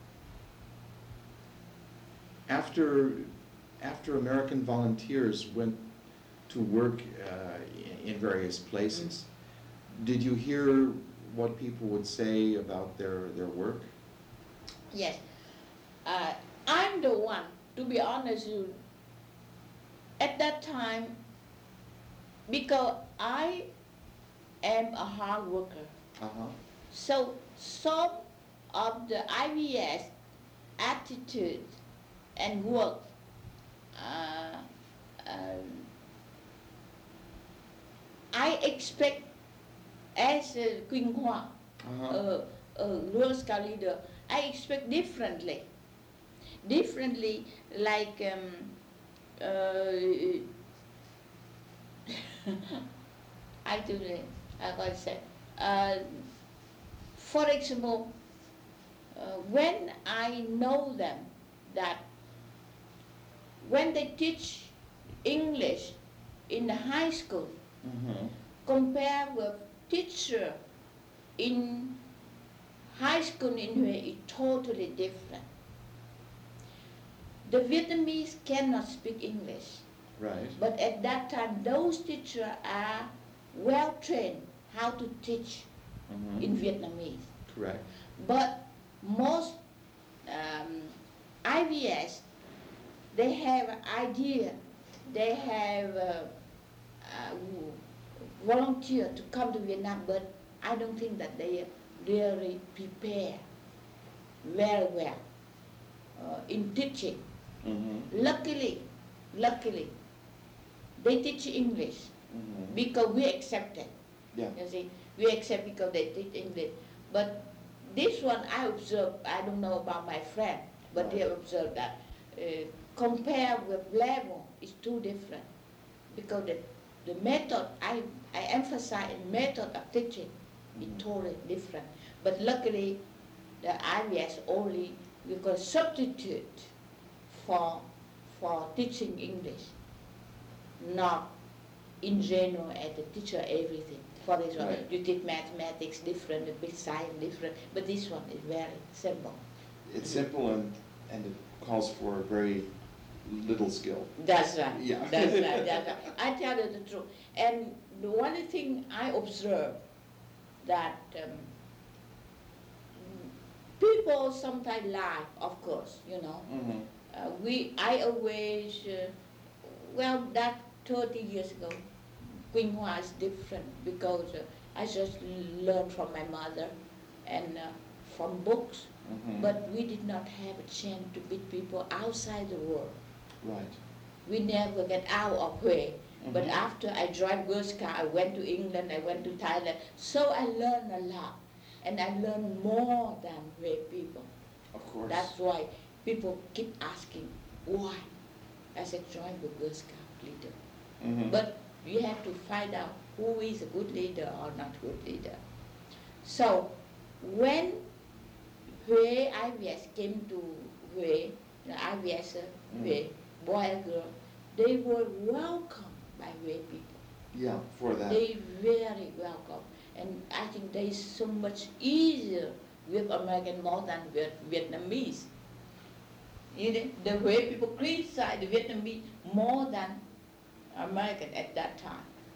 S1: after after American volunteers went to work uh, in, in various places, did you hear what people would say about their their work?
S2: Yes. Uh, I'm the one, to be honest, you, at that time, because I am a hard worker.
S1: Uh-huh.
S2: So some of the I V S attitude and work, uh, um, I expect as a Queen Hoa,
S1: Uh-huh.
S2: a, a Girl Scout leader, I expect differently. Differently, like um, uh, I do the, I gotta say, uh, for example, uh, when I know them that when they teach English in the high school,
S1: Mhm.
S2: compared with teacher in high school in Huế is totally different. The Vietnamese cannot speak English,
S1: Right.
S2: but at that time those teachers are well trained how to teach
S1: Mhm.
S2: in Vietnamese.
S1: Correct.
S2: But most um, I V S, they have an idea, they have uh, uh, volunteer to come to Vietnam, but I don't think that they really prepare very well uh, in teaching.
S1: Mhm.
S2: Luckily, luckily, they teach English
S1: Mhm.
S2: because we accept it.
S1: Yeah.
S2: You see, we accept because they teach English. But this one I observe, I don't know about my friend, but they
S1: Right.
S2: observe that uh, compared with level, it's too different. Because the, the method, I, I emphasize method of teaching is
S1: Mhm.
S2: totally different. But luckily, the I V S only, we could substitute for, for teaching English, not in general as the teacher everything. For example,
S1: Right.
S2: you teach mathematics different, the big science different, but this one is very simple.
S1: It's simple and and it calls for very little skill.
S2: That's right.
S1: Yeah.
S2: That's right. That's right. I tell you the truth. And the one thing I observe that um, people sometimes lie, of course, you know.
S1: Mhm.
S2: Uh, we, I always, uh, well, that thirty years ago, Queen Hoa is different because uh, I just learned from my mother and uh, from books,
S1: Mhm.
S2: but we did not have a chance to meet people outside the world.
S1: Right.
S2: We never get out of Huế. But
S1: Mhm.
S2: after I joined Girl Scout, I went to England, I went to Thailand. So I learned a lot. And I learned more than Huế people.
S1: Of course.
S2: That's why people keep asking, why? I said, join the Girl Scout leader.
S1: Mhm.
S2: But you have to find out who is a good leader or not good leader. So when Huế I V S came to Huế, the I V S uh, Huế, boy and girl, they were welcomed by Huế people.
S1: Yeah, for that.
S2: They very welcome. And I think they is so much easier with American more than with Vietnamese. You know, the Huế people criticize the Vietnamese more than American at that time.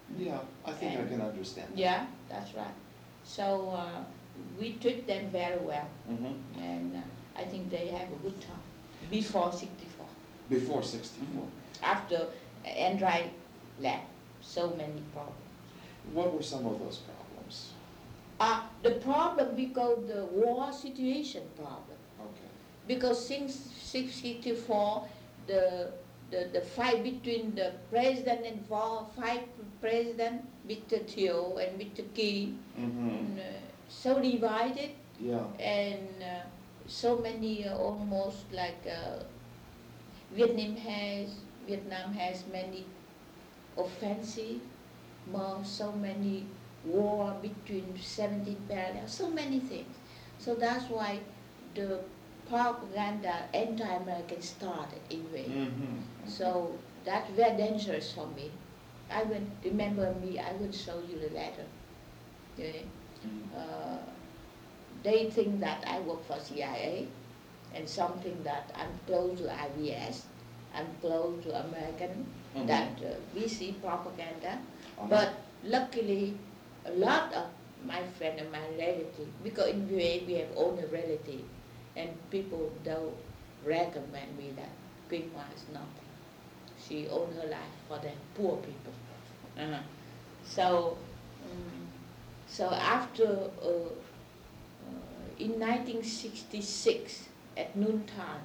S1: Yeah, I think I
S2: And-
S1: can understand that.
S2: Yeah, that's right. So uh, we treat them very well,
S1: Mhm.
S2: and uh, I think they have a good time before sixty-four.
S1: Before sixty-four.
S2: After Android left, so many problems.
S1: What were some of those problems?
S2: Uh, the problem because the war situation problem.
S1: Okay.
S2: Because since sixty-four, the, the, the fight between the president and for five president, Mister Thieu and Mister Key,
S1: Mm-hmm.
S2: uh, so divided,
S1: Yeah.
S2: and uh, so many uh, almost like uh, Vietnam has Vietnam has many offensive, more so many war between seventeen parallels, so many things. So that's why the propaganda anti-American started in way.
S1: Mm-hmm.
S2: So that's very dangerous for me. I will remember me. I will show you the letter. Okay? Uh, they think that I work for C I A, and something that I'm close to I B S, I'm close to American,
S1: Mhm.
S2: that uh, we see propaganda.
S1: Uh-huh.
S2: But luckily, a lot of my friend and my relative, because in V A we have only relative, and people don't recommend me that Queen Ma is nothing. She owned her life for the poor people. Uh-huh. So, um, so after uh, uh, in nineteen sixty-six at noontime,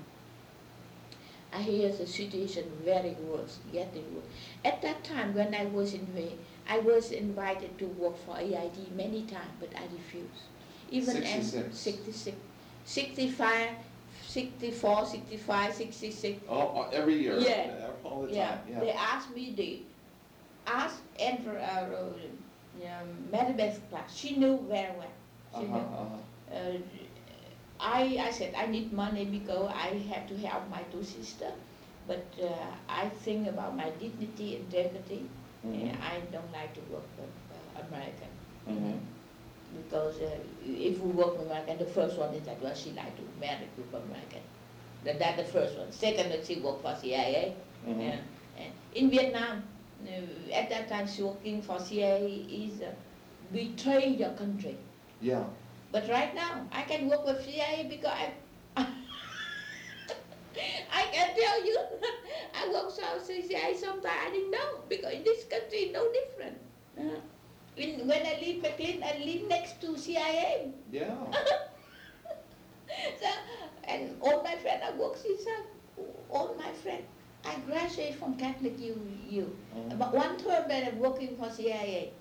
S2: I hear the situation very worse, getting worse. At that time, when I was in V A, I was invited to work for A I D many times, but I refused. Even at
S1: sixty-six.
S2: sixty-six, sixty-five, sixty-four, sixty-five, sixty-six.
S1: Oh, oh, every year?
S2: Yeah.
S1: uh, All the
S2: Yeah,
S1: time, yeah.
S2: they asked me, they asked Andrew, uh, um, Maribeth Clark. She knew very well. She
S1: Uh-huh,
S2: knew.
S1: uh-huh.
S2: Uh, I, I said I need money because I have to help my two sisters, but uh, I think about my dignity, integrity,
S1: Mhm.
S2: and I don't like to work with uh, American.
S1: Mhm.
S2: Because uh, if we work with American, the first one is that, well, she like to marry with American. That, that's the first one. Second, that she work for C I A.
S1: Mhm.
S2: And, and in Vietnam, uh, at that time, she working for C I A is uh, betray your country.
S1: Yeah.
S2: But right now, I can work with C I A because I, I can tell you, I work for C I A sometimes I didn't know, because in this country, no different. Uh, in, when I leave McLean, I live next to C I A.
S1: Yeah.
S2: So, and all my friends, I work since I, all my friends, I graduated from Catholic U. U.
S1: Mhm.
S2: But one term that I'm working for C I A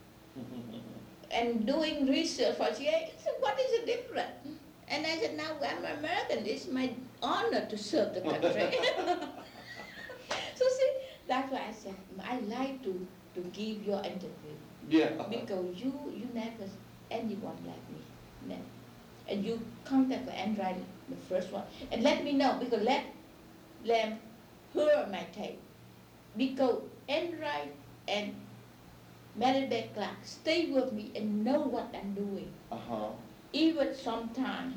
S2: and doing research for C I A. So what is the difference? And I said, now I'm American. It's my honor to serve the country. So see, that's why I said I like to, to give your interview
S1: Yeah.
S2: because you you never anyone like me, never. And you contact Android, the first one, and let me know because let them hear my tape because Android and Maribeth Clark stay with me and know what I'm doing,
S1: Uh-huh.
S2: even sometimes.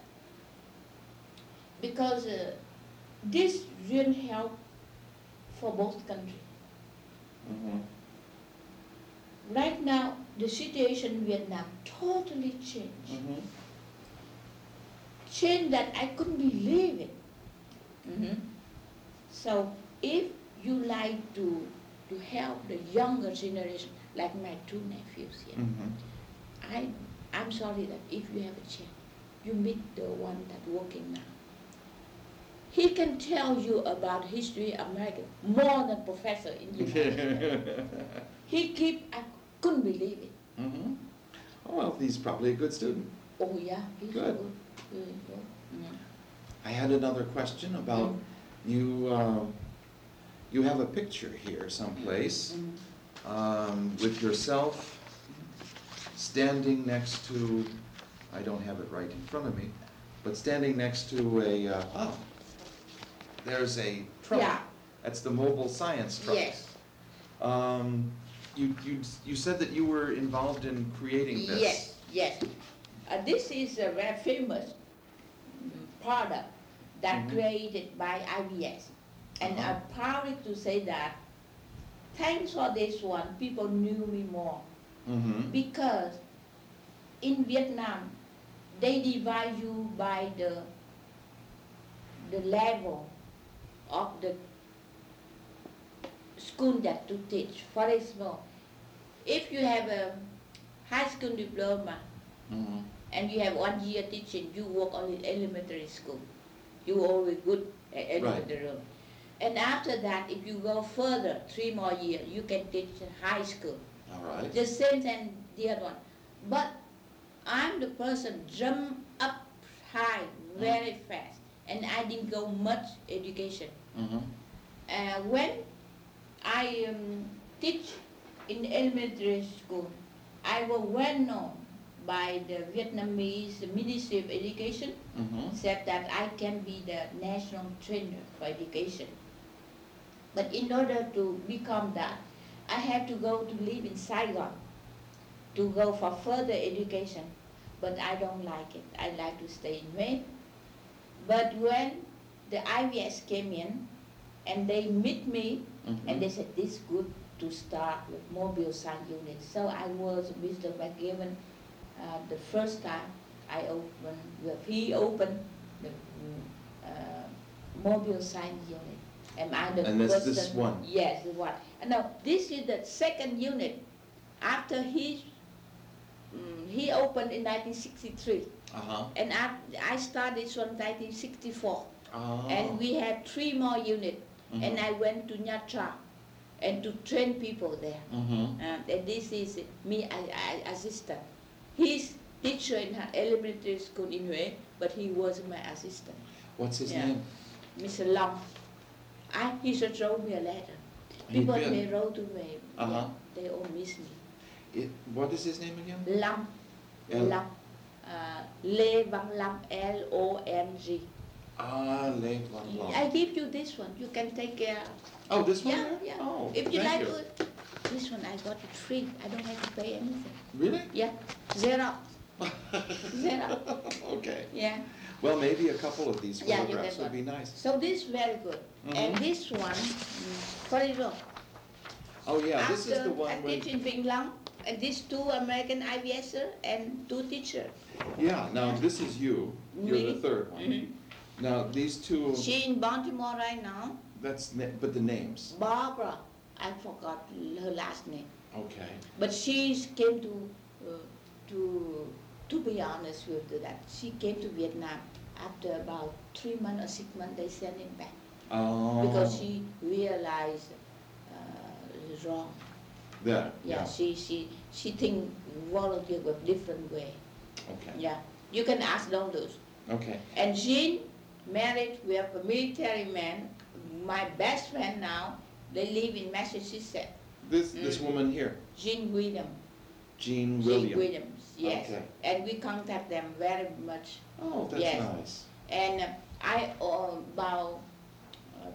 S2: Because uh, this really help for both countries.
S1: Mhm.
S2: Right now, the situation in Vietnam totally changed.
S1: Mhm.
S2: Change that I couldn't believe it. Mhm. So if you like to, to help the younger generation, like my two nephews here,
S1: Mhm.
S2: I, I'm sorry that if you have a chance, you meet the one that working now. He can tell you about history of America more than professor in the United States. He keep, I couldn't believe it.
S1: Mhm. Oh, well, he's probably a good student.
S2: Oh yeah, he's
S1: Good.
S2: good. Good, good. Mm.
S1: I had another question about
S2: Mm.
S1: you. Uh, you have a picture here someplace
S2: Mm.
S1: um, with yourself standing next to. I don't have it right in front of me, but standing next to a. Uh, oh, there's a truck.
S2: Yeah.
S1: That's the mobile science truck.
S2: Yes.
S1: Um, you you you said that you were involved in creating this.
S2: Yes, yes. Uh, this is a very famous mm, product that
S1: Mhm.
S2: created by I B S. And
S1: Uh-huh.
S2: I'm proud to say that thanks for this one, people knew me more.
S1: Mm-hmm.
S2: Because in Vietnam, they divide you by the the level of the school that to teach. For example, if you have a high school diploma
S1: Mm-hmm.
S2: and you have one year teaching, you work only in elementary school. You always good at elementary. Right. And after that, if you go further, three more years, you can teach in high school.
S1: All right.
S2: The same thing the other one. But I'm the person jump up high very mm. fast, and I didn't go much education.
S1: Mm-hmm.
S2: Uh, when I um, teach in elementary school, I was well known by the Vietnamese Ministry of Education, mm-hmm. said that I can be the national trainer for education. But in order to become that, I had to go to live in Saigon to go for further education. But I don't like it. I like to stay in Huế. But when the I V S came in and they meet me, mm-hmm. and they said, this is good to start with mobile science unit. So I was Mister McGiven. Uh, the first time I opened, well, he opened the uh, mobile science unit. And I the
S1: and that's
S2: person,
S1: this one?
S2: Yes, the one. And now this is the second unit. After he, um, he opened in nineteen sixty-three. Uh-huh. And I, I started from nineteen sixty-four. Oh. And we had three more units. Mm-hmm. And I went to Nha Trang and to train people there. Mm-hmm. uh, and this is me, I, I assistant. He's teacher in her elementary school in Huế, but he was my assistant.
S1: What's his
S2: yeah.
S1: name?
S2: Mister Long. I, he just wrote me a letter. People may wrote to me. Uh-huh. Yeah, they all miss me.
S1: It, what is his name again?
S2: Long.
S1: L-
S2: Long. Uh, Lê Văn Long. L O N G.
S1: Ah, Lê Văn Long.
S2: I give you this one. You can take care.
S1: Oh, this one?
S2: Yeah, yeah.
S1: Oh,
S2: if you
S1: thank
S2: like
S1: you.
S2: it, this one I got it free. I don't have to pay anything.
S1: Really?
S2: Yeah. Zero. Zero.
S1: Okay.
S2: Yeah.
S1: Well, maybe a couple of these
S2: yeah,
S1: photographs would be nice.
S2: So this is very good. Mm-hmm. And this one, for example.
S1: Oh yeah,
S2: after
S1: this is the one.
S2: I teach in Vĩnh Long, and these two American I V S and two teachers.
S1: Yeah. Now yeah. This is you. You're
S2: Me.
S1: the third one. Mm-hmm. Now these two.
S2: She in Baltimore right now.
S1: That's but the names.
S2: Barbara, I forgot her last name.
S1: Okay.
S2: But she came to uh, to to be honest with you, that she came to Vietnam after about three months or six months. They sent him back.
S1: Oh.
S2: Because she realized uh, it's wrong.
S1: Yeah.
S2: Yeah.
S1: Yeah.
S2: She she she think volunteer with different way.
S1: Okay.
S2: Yeah. You can ask those.
S1: Okay.
S2: And Jean married with a military man. My best friend now. They live in Massachusetts.
S1: This this mm. woman here.
S2: Jean William.
S1: Jean William.
S2: Jean Williams. Yes.
S1: Okay.
S2: And we contact them very much.
S1: Oh, that's
S2: yes.
S1: nice.
S2: And uh, I uh, about uh,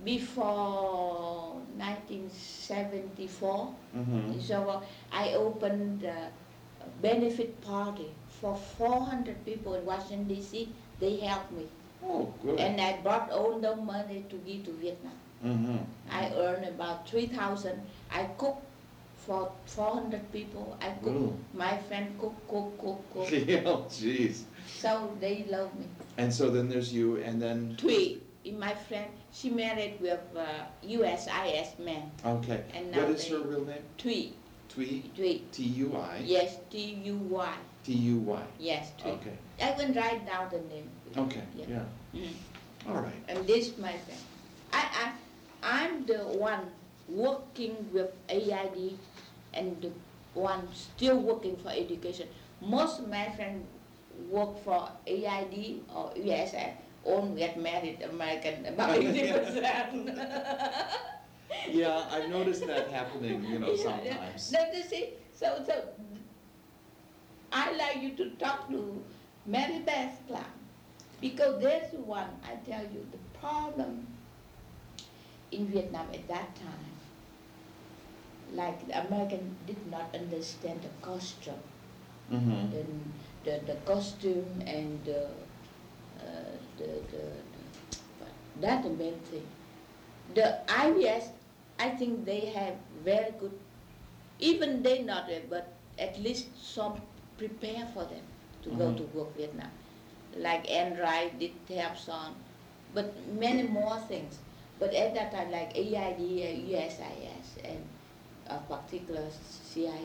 S2: before nineteen seventy-four, mm-hmm. so I opened a benefit party for four hundred people in Washington D C. They helped me.
S1: Oh, good.
S2: And I brought all the money to give to Vietnam. Mm-hmm. I earned about three thousand. I cooked for four hundred people. I cook. Mm. My friend cook, cook, cook, cook.
S1: Oh, jeez.
S2: So they love me.
S1: And so then there's you, and then
S2: Thuy, my friend, she married with uh, U S I S man.
S1: Okay.
S2: And now
S1: what is
S2: they,
S1: her real name?
S2: Thuy.
S1: Thuy.
S2: Thuy.
S1: T U I.
S2: Yes, T U Y.
S1: T U Y.
S2: Yes, Thuy.
S1: Okay.
S2: I will write down the name.
S1: Okay. Yeah. yeah.
S2: Mm.
S1: All right.
S2: And this, my friend, I, I, I'm the one working with A I D and the one still working for education. Most of my friends work for A I D or U S A, all get married American, about eighty percent.
S1: Yeah, I've noticed that happening, you know, sometimes.
S2: No, you see, so, so I like you to talk to Mary Beth Clark, because there's one, I tell you, the problem in Vietnam at that time, like the American did not understand the costume, mm-hmm. the, the the costume and the, uh, the, the, the that's the main thing. The I V S I think they have very good, even they not, uh, but at least some prepare for them to go
S1: Mhm.
S2: to work Vietnam. Like Anne Wright did have some, but many more things. But at that time, like A I D, uh, U S I S, and a particular C I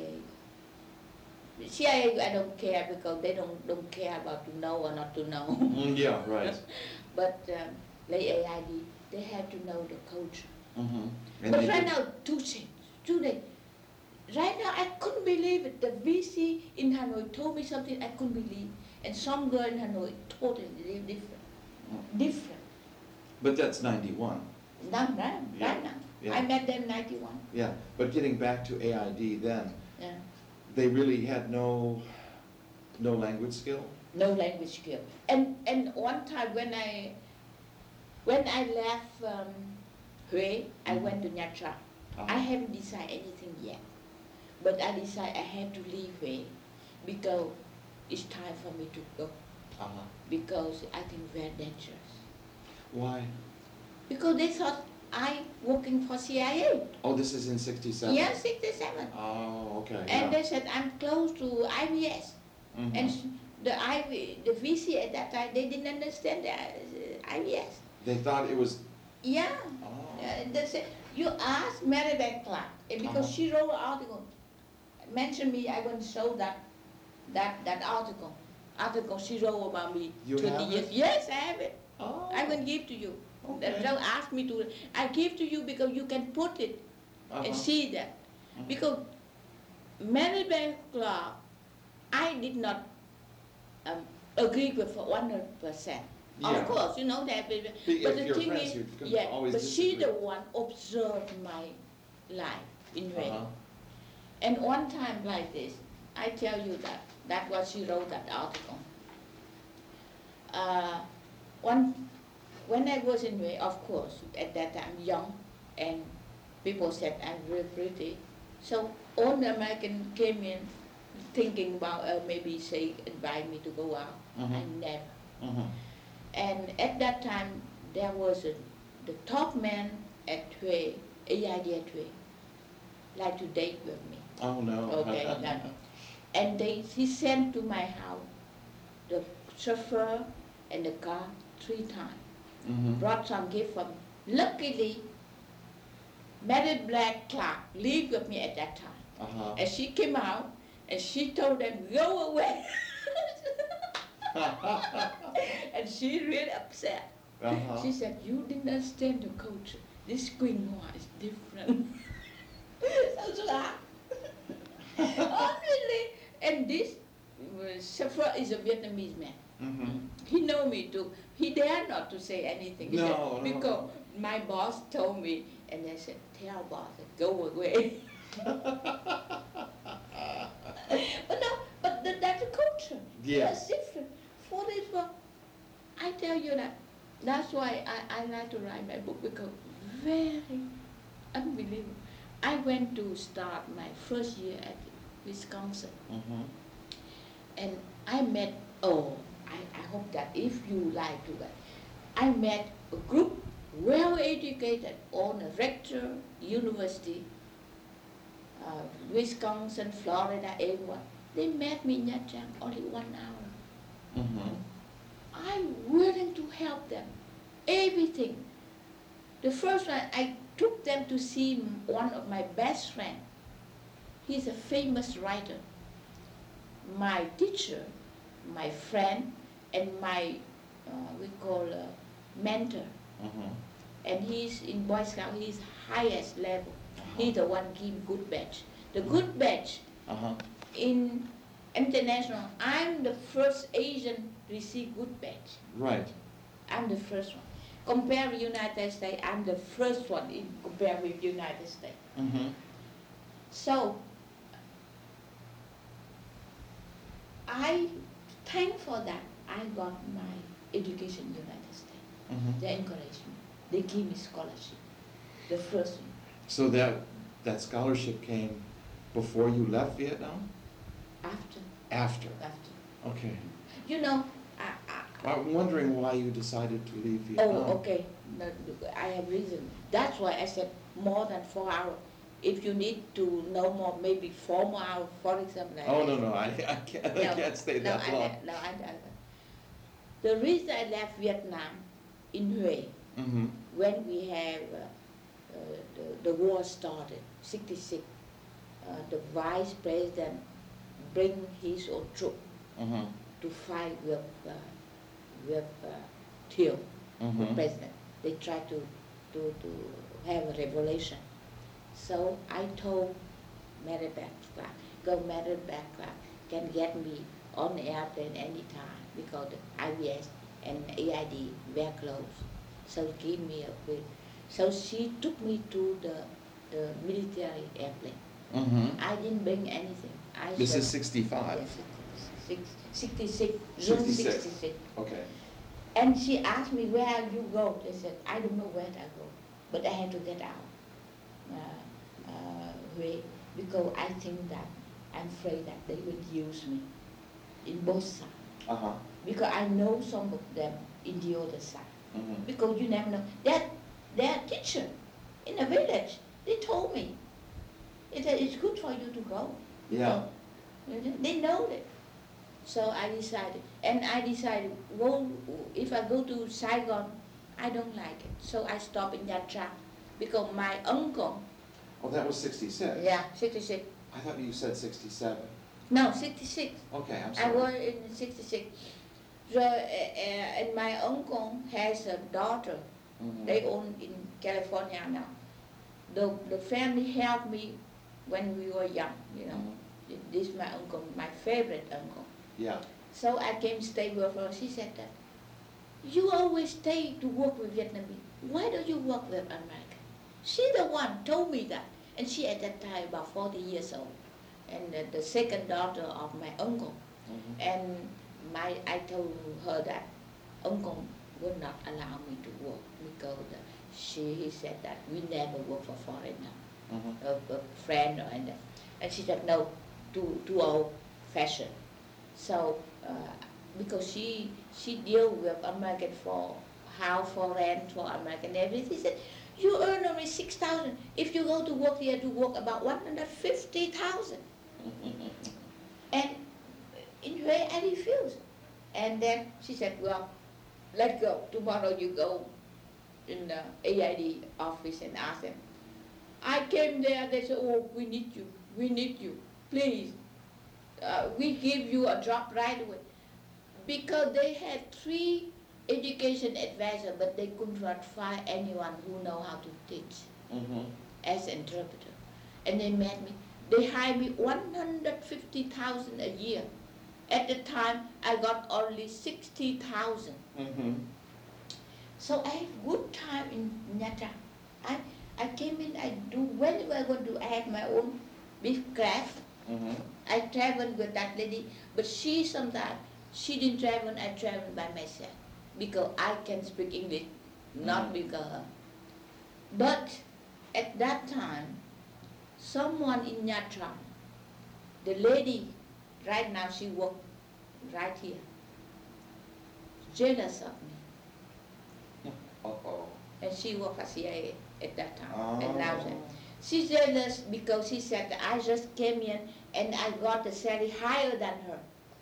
S2: A. C I A, I don't care because they don't don't care about to know or not to know.
S1: Mm, yeah, right.
S2: But um, like A I D, they have to know the culture.
S1: Mm-hmm.
S2: But right now, two things, two days. Right now, I couldn't believe it. The V C in Hanoi told me something I couldn't believe. And some girl in Hanoi totally different. Different.
S1: But that's ninety-one.
S2: Now, right,
S1: Yeah.
S2: right now.
S1: Yeah.
S2: I met them ninety-one.
S1: Yeah, but getting back to A I D then,
S2: Yeah.
S1: they really had no, no language skill?
S2: No language skill. And and one time when I when I left um, Hue, I went to Nha Trang.
S1: Uh-huh.
S2: I haven't decided anything yet. But I decided I had to leave Hue because it's time for me to go.
S1: Uh-huh.
S2: Because I think very dangerous.
S1: Why?
S2: Because they thought I working for C I A.
S1: Oh, this is in sixty-seven?
S2: Yeah, sixty-seven.
S1: Oh, okay.
S2: And
S1: yeah.
S2: they said I'm close to I B S.
S1: Mhm.
S2: And the I V, the V C at that time, they didn't understand the uh, I B S.
S1: They thought it was...
S2: Yeah.
S1: Oh.
S2: Uh, they said, you ask Maribel Clark, and because
S1: Uh-huh.
S2: she wrote an article, mention me, I want to show that, that, that article. Article she wrote about me
S1: You
S2: twenty
S1: have
S2: years.
S1: it?
S2: Yes, I have it.
S1: Oh.
S2: I will give to you.
S1: Okay.
S2: Don't ask me to. I give to you because you can put it
S1: Uh-huh.
S2: and see that.
S1: Mhm.
S2: Because Maribel Clark, I did not um, agree with for one hundred percent.
S1: Yeah.
S2: Of course, you know that. But,
S1: If
S2: but the
S1: you're
S2: thing
S1: friends,
S2: is,
S1: you can
S2: yeah,
S1: always
S2: but she
S1: disagree.
S2: the one observed my life in Hue.
S1: Uh-huh.
S2: And one time like this, I tell you that, that's what she wrote that article. Uh, one, when I was in Hue, of course, at that time young, and people said I'm very pretty. So all the Americans came in thinking about uh, maybe say invite me to go out.
S1: Mhm.
S2: I never.
S1: Mhm.
S2: And at that time, there was a, the top man at Hue, A I D at Hue, like to date with me.
S1: Oh, no.
S2: Okay, no. And they, he sent to my house the chauffeur and the car three times.
S1: Mhm.
S2: Brought some gift for me. Luckily, Mary Black Clark lived with me at that time.
S1: Uh-huh.
S2: And she came out and she told them, go away. And she really upset.
S1: Uh-huh.
S2: She said, you didn't understand the culture. This Queen Hoa is different. So laugh. Honestly. And this uh, chauffeur is a Vietnamese man.
S1: Mhm.
S2: He know me too. He dare not to say anything. He
S1: No,
S2: said,
S1: no.
S2: because my boss told me, and I said, tell boss, go away. But no, but the, that's a culture.
S1: Yeah.
S2: That's different. For this one, I tell you that. That's why I, I like to write my book because very unbelievable. I went to start my first year at Wisconsin,
S1: Mhm.
S2: and I met, oh, I, I hope that if you like to that, I met a group well educated on a rector university, uh, Wisconsin, Florida, everyone. They met me in Nha Trang only one hour.
S1: Mhm.
S2: I'm willing to help them, everything. The first one, I took them to see one of my best friends. He's a famous writer. My teacher, my friend, and my, uh, we call uh, mentor.
S1: Mhm.
S2: And he's in Boy Scout, he's highest level.
S1: Uh-huh.
S2: He's the one give good badge. The good badge
S1: Uh-huh.
S2: in international, I'm the first Asian receive good badge.
S1: Right.
S2: I'm the first one. Compare with United States, I'm the first one in compare with United States.
S1: Mhm.
S2: So I thank for that. I got my education in United States.
S1: Mhm.
S2: They encouraged me. They give me scholarship. The first one.
S1: So that that scholarship came before you left Vietnam?
S2: After,
S1: After.
S2: after.
S1: Okay.
S2: You know, I, I,
S1: I'm wondering why you decided to leave Vietnam.
S2: oh, okay. No, I have reason. That's why I said more than four hours. If you need to know more, maybe four more hours, for example. Like
S1: Oh,
S2: this.
S1: no, no, I, I can't, I
S2: No,
S1: can't stay
S2: no,
S1: that
S2: I
S1: long.
S2: le- no, I, I, the reason I left Vietnam in Hue,
S1: Mm-hmm.
S2: when we have uh, uh, the, the war started, sixty-six, uh, the vice president bring his own troop
S1: Mm-hmm.
S2: to fight with uh, with uh, Thieu, the
S1: Mm-hmm.
S2: president. They try to, to, to have a revolution. So I told Mary Beth Clark, go Mary Beth Clark can get me on the airplane anytime because the I B S and A I D were closed. So give me a bit. So she took me to the, the military airplane.
S1: Mm-hmm.
S2: I didn't bring anything. I
S1: This
S2: said,
S1: is sixty-five.
S2: yes, six, sixty-six, June
S1: sixty-six.
S2: sixty-six.
S1: Okay.
S2: And she asked me, where you go? I said, I don't know where I go, but I had to get out. Uh, uh, Hue, because I think that I'm afraid that they will use me in both sides.
S1: Uh-huh.
S2: Because I know some of them in the other side.
S1: Mm-hmm.
S2: Because you never know. They're, they're teacher in a village. They told me, it, it's good for you to go.
S1: Yeah.
S2: Because they know it. So I decided, and I decided, go, if I go to Saigon, I don't like it. So I stopped in Nha Trang because my uncle,
S1: Oh, that was sixty-six?
S2: yeah, sixty-six,
S1: I thought you said sixty-seven.
S2: no, sixty-six.
S1: Okay, I'm
S2: I
S1: sorry.
S2: was in sixty-six. So, uh, uh, and my uncle has a daughter.
S1: Mhm.
S2: They own in California now. The, the family helped me when we were young, you know.
S1: Mhm.
S2: This is my uncle, my favorite uncle.
S1: Yeah.
S2: So I came stay with her. She said that, you always stay to work with Vietnamese. Why don't you work with American? She the one told me that. And she at that time about forty years old. And the, the second daughter of my uncle.
S1: Mhm.
S2: And my I told her that uncle would not allow me to work because uh, she he said that we never work for foreigner,
S1: Mhm.
S2: a, a friend or anything. And she said no, too too old fashion. So uh, because she she deal with American for house for rent for American everything. She said you earn only six thousand. If you go to work here to work about one hundred fifty thousand. And in a way I refused. And then she said, well, let's go. Tomorrow you go in the A I D office and ask them. I came there, they said, oh, we need you, we need you, please. Uh, we give you a job right away. Because they had three education advisors, but they could not find anyone who know how to teach
S1: Mhm.
S2: as interpreter. And they met me. They hired me one hundred fifty thousand a year. At the time, I got only sixty thousand.
S1: Mhm.
S2: So I have good time in Nha Trang. I, I came in, I do, whenever I go to, I have my own beef craft.
S1: Mhm.
S2: I traveled with that lady, but she sometimes, she didn't travel, I traveled by myself. Because I can speak English, not
S1: Mhm.
S2: because her. But at that time, someone in Nha Trang, the lady, right now she work right here, jealous of me.
S1: Uh-oh.
S2: And she worked for C I A at that time.
S1: Oh.
S2: And now she, she's jealous because she said that I just came in and I got a salary higher than her.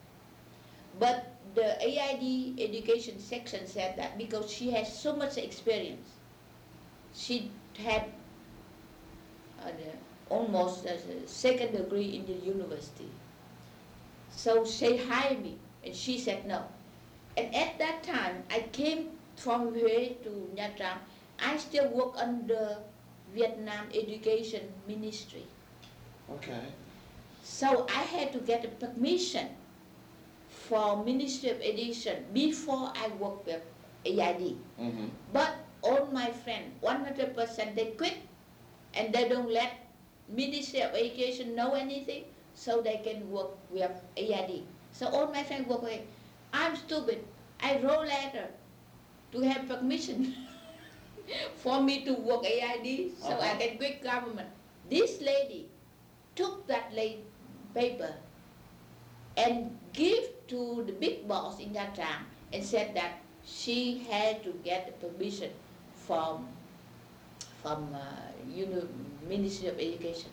S2: But the A I D education section said that because she has so much experience, she had uh, the, almost a second degree in the university. So she hired me, and she said no. And at that time, I came from Hue to Nha Trang. I still work under Vietnam Education Ministry.
S1: Okay.
S2: So I had to get a permission for Ministry of Education before I worked with A I D.
S1: Mhm.
S2: But all my friends, one hundred percent, they quit, and they don't let Ministry of Education know anything, so they can work with A I D. So all my friends work with. I'm stupid. I wrote letter to have permission for me to work A I D, so
S1: Uh-huh.
S2: I can quit government. This lady took that lady paper and give to the big boss in that town and said that she had to get the permission from from uh, you know, Ministry of Education.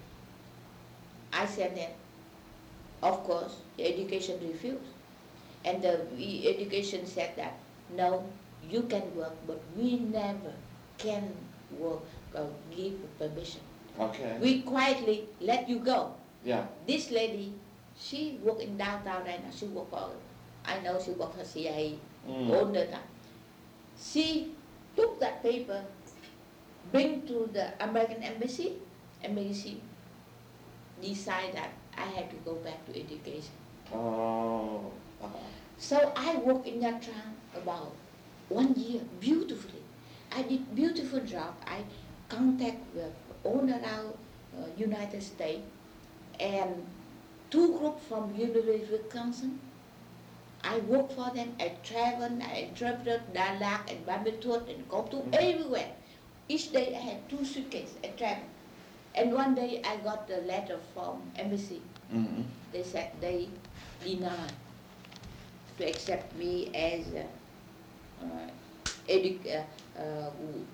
S2: I sent it. Of course, the education refused. And the education said that, no, you can work, but we never can work or give permission.
S1: Okay.
S2: We quietly let you go.
S1: Yeah.
S2: This lady, she work in downtown right now. She work for, I know she work for C I A
S1: Mm.
S2: all the time. She took that paper, bring to the American embassy, embassy decide that I had to go back to education.
S1: Oh. Uh-huh.
S2: So I worked in Nha Trang about one year, beautifully. I did beautiful job. I contact with all around uh, United States, and two groups from University of Wisconsin. I worked for them. I traveled, I interpreted Dalat and Bambitut and go to
S1: Mhm.
S2: everywhere. Each day I had two suitcases. I traveled. And one day I got a letter from embassy.
S1: Mm-hmm.
S2: They said they denied to accept me as a, uh, edu- uh, uh,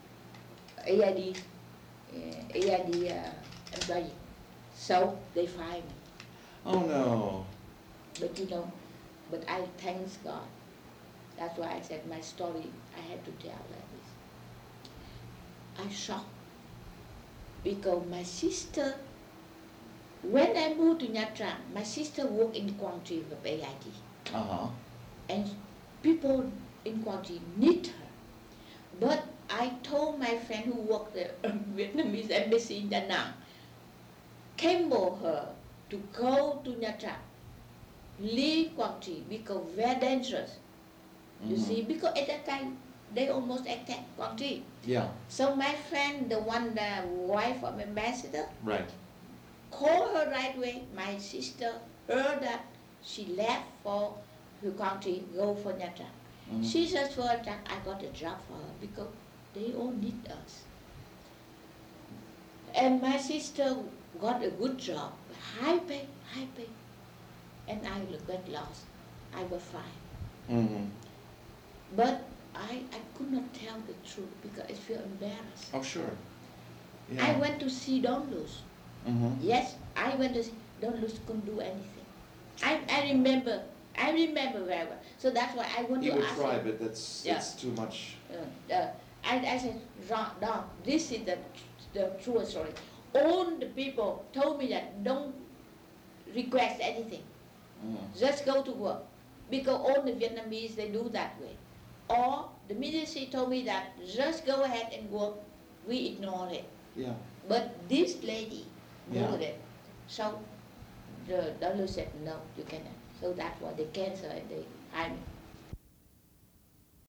S2: A I D, uh, A I D uh, employee. So they fired me.
S1: Oh no.
S2: But you know, but I thanks God. That's why I said my story, I had to tell like this. I shocked because my sister, when I moved to Nha Trang, my sister worked in Quang Tri with A I D.
S1: Uh-huh.
S2: And people in Quang Tri need her. But I told my friend who worked at the Vietnamese embassy in Da Nang, cable her to go to Nha Trang, leave Quang Tri because very dangerous. You
S1: Mhm.
S2: see, because at that time they almost attacked Quang Tri.
S1: Yeah.
S2: So my friend, the one, the wife of ambassador,
S1: Right.
S2: called her right away. My sister heard that she left for her country, go for Nha Trang.
S1: Mhm.
S2: She says for Nha Trang, I got a job for her because they all need us. And my sister got a good job, high pay, high pay. And I got lost. I was fine.
S1: Mm-hmm.
S2: But I, I could not tell the truth because I feel embarrassed.
S1: Oh, sure.
S2: I went to see Don Luz.
S1: Mm-hmm.
S2: Yes, I went to see Don Luz couldn't do anything. I, I remember, I remember very well. So that's why I want
S1: He
S2: to
S1: would
S2: ask
S1: try,
S2: him.
S1: but that's
S2: Yeah.
S1: it's too much.
S2: Uh, uh, I, I said, Don, Don, this is the, the true story. All the people told me that don't request anything.
S1: Mm-hmm.
S2: Just go to work. Because all the Vietnamese, they do that way. Or the ministry told me that just go ahead and work. We ignore it.
S1: Yeah.
S2: But this lady
S1: Yeah.
S2: moved it. So the doctor said, no, you cannot. So that's why they cancel and they hired me.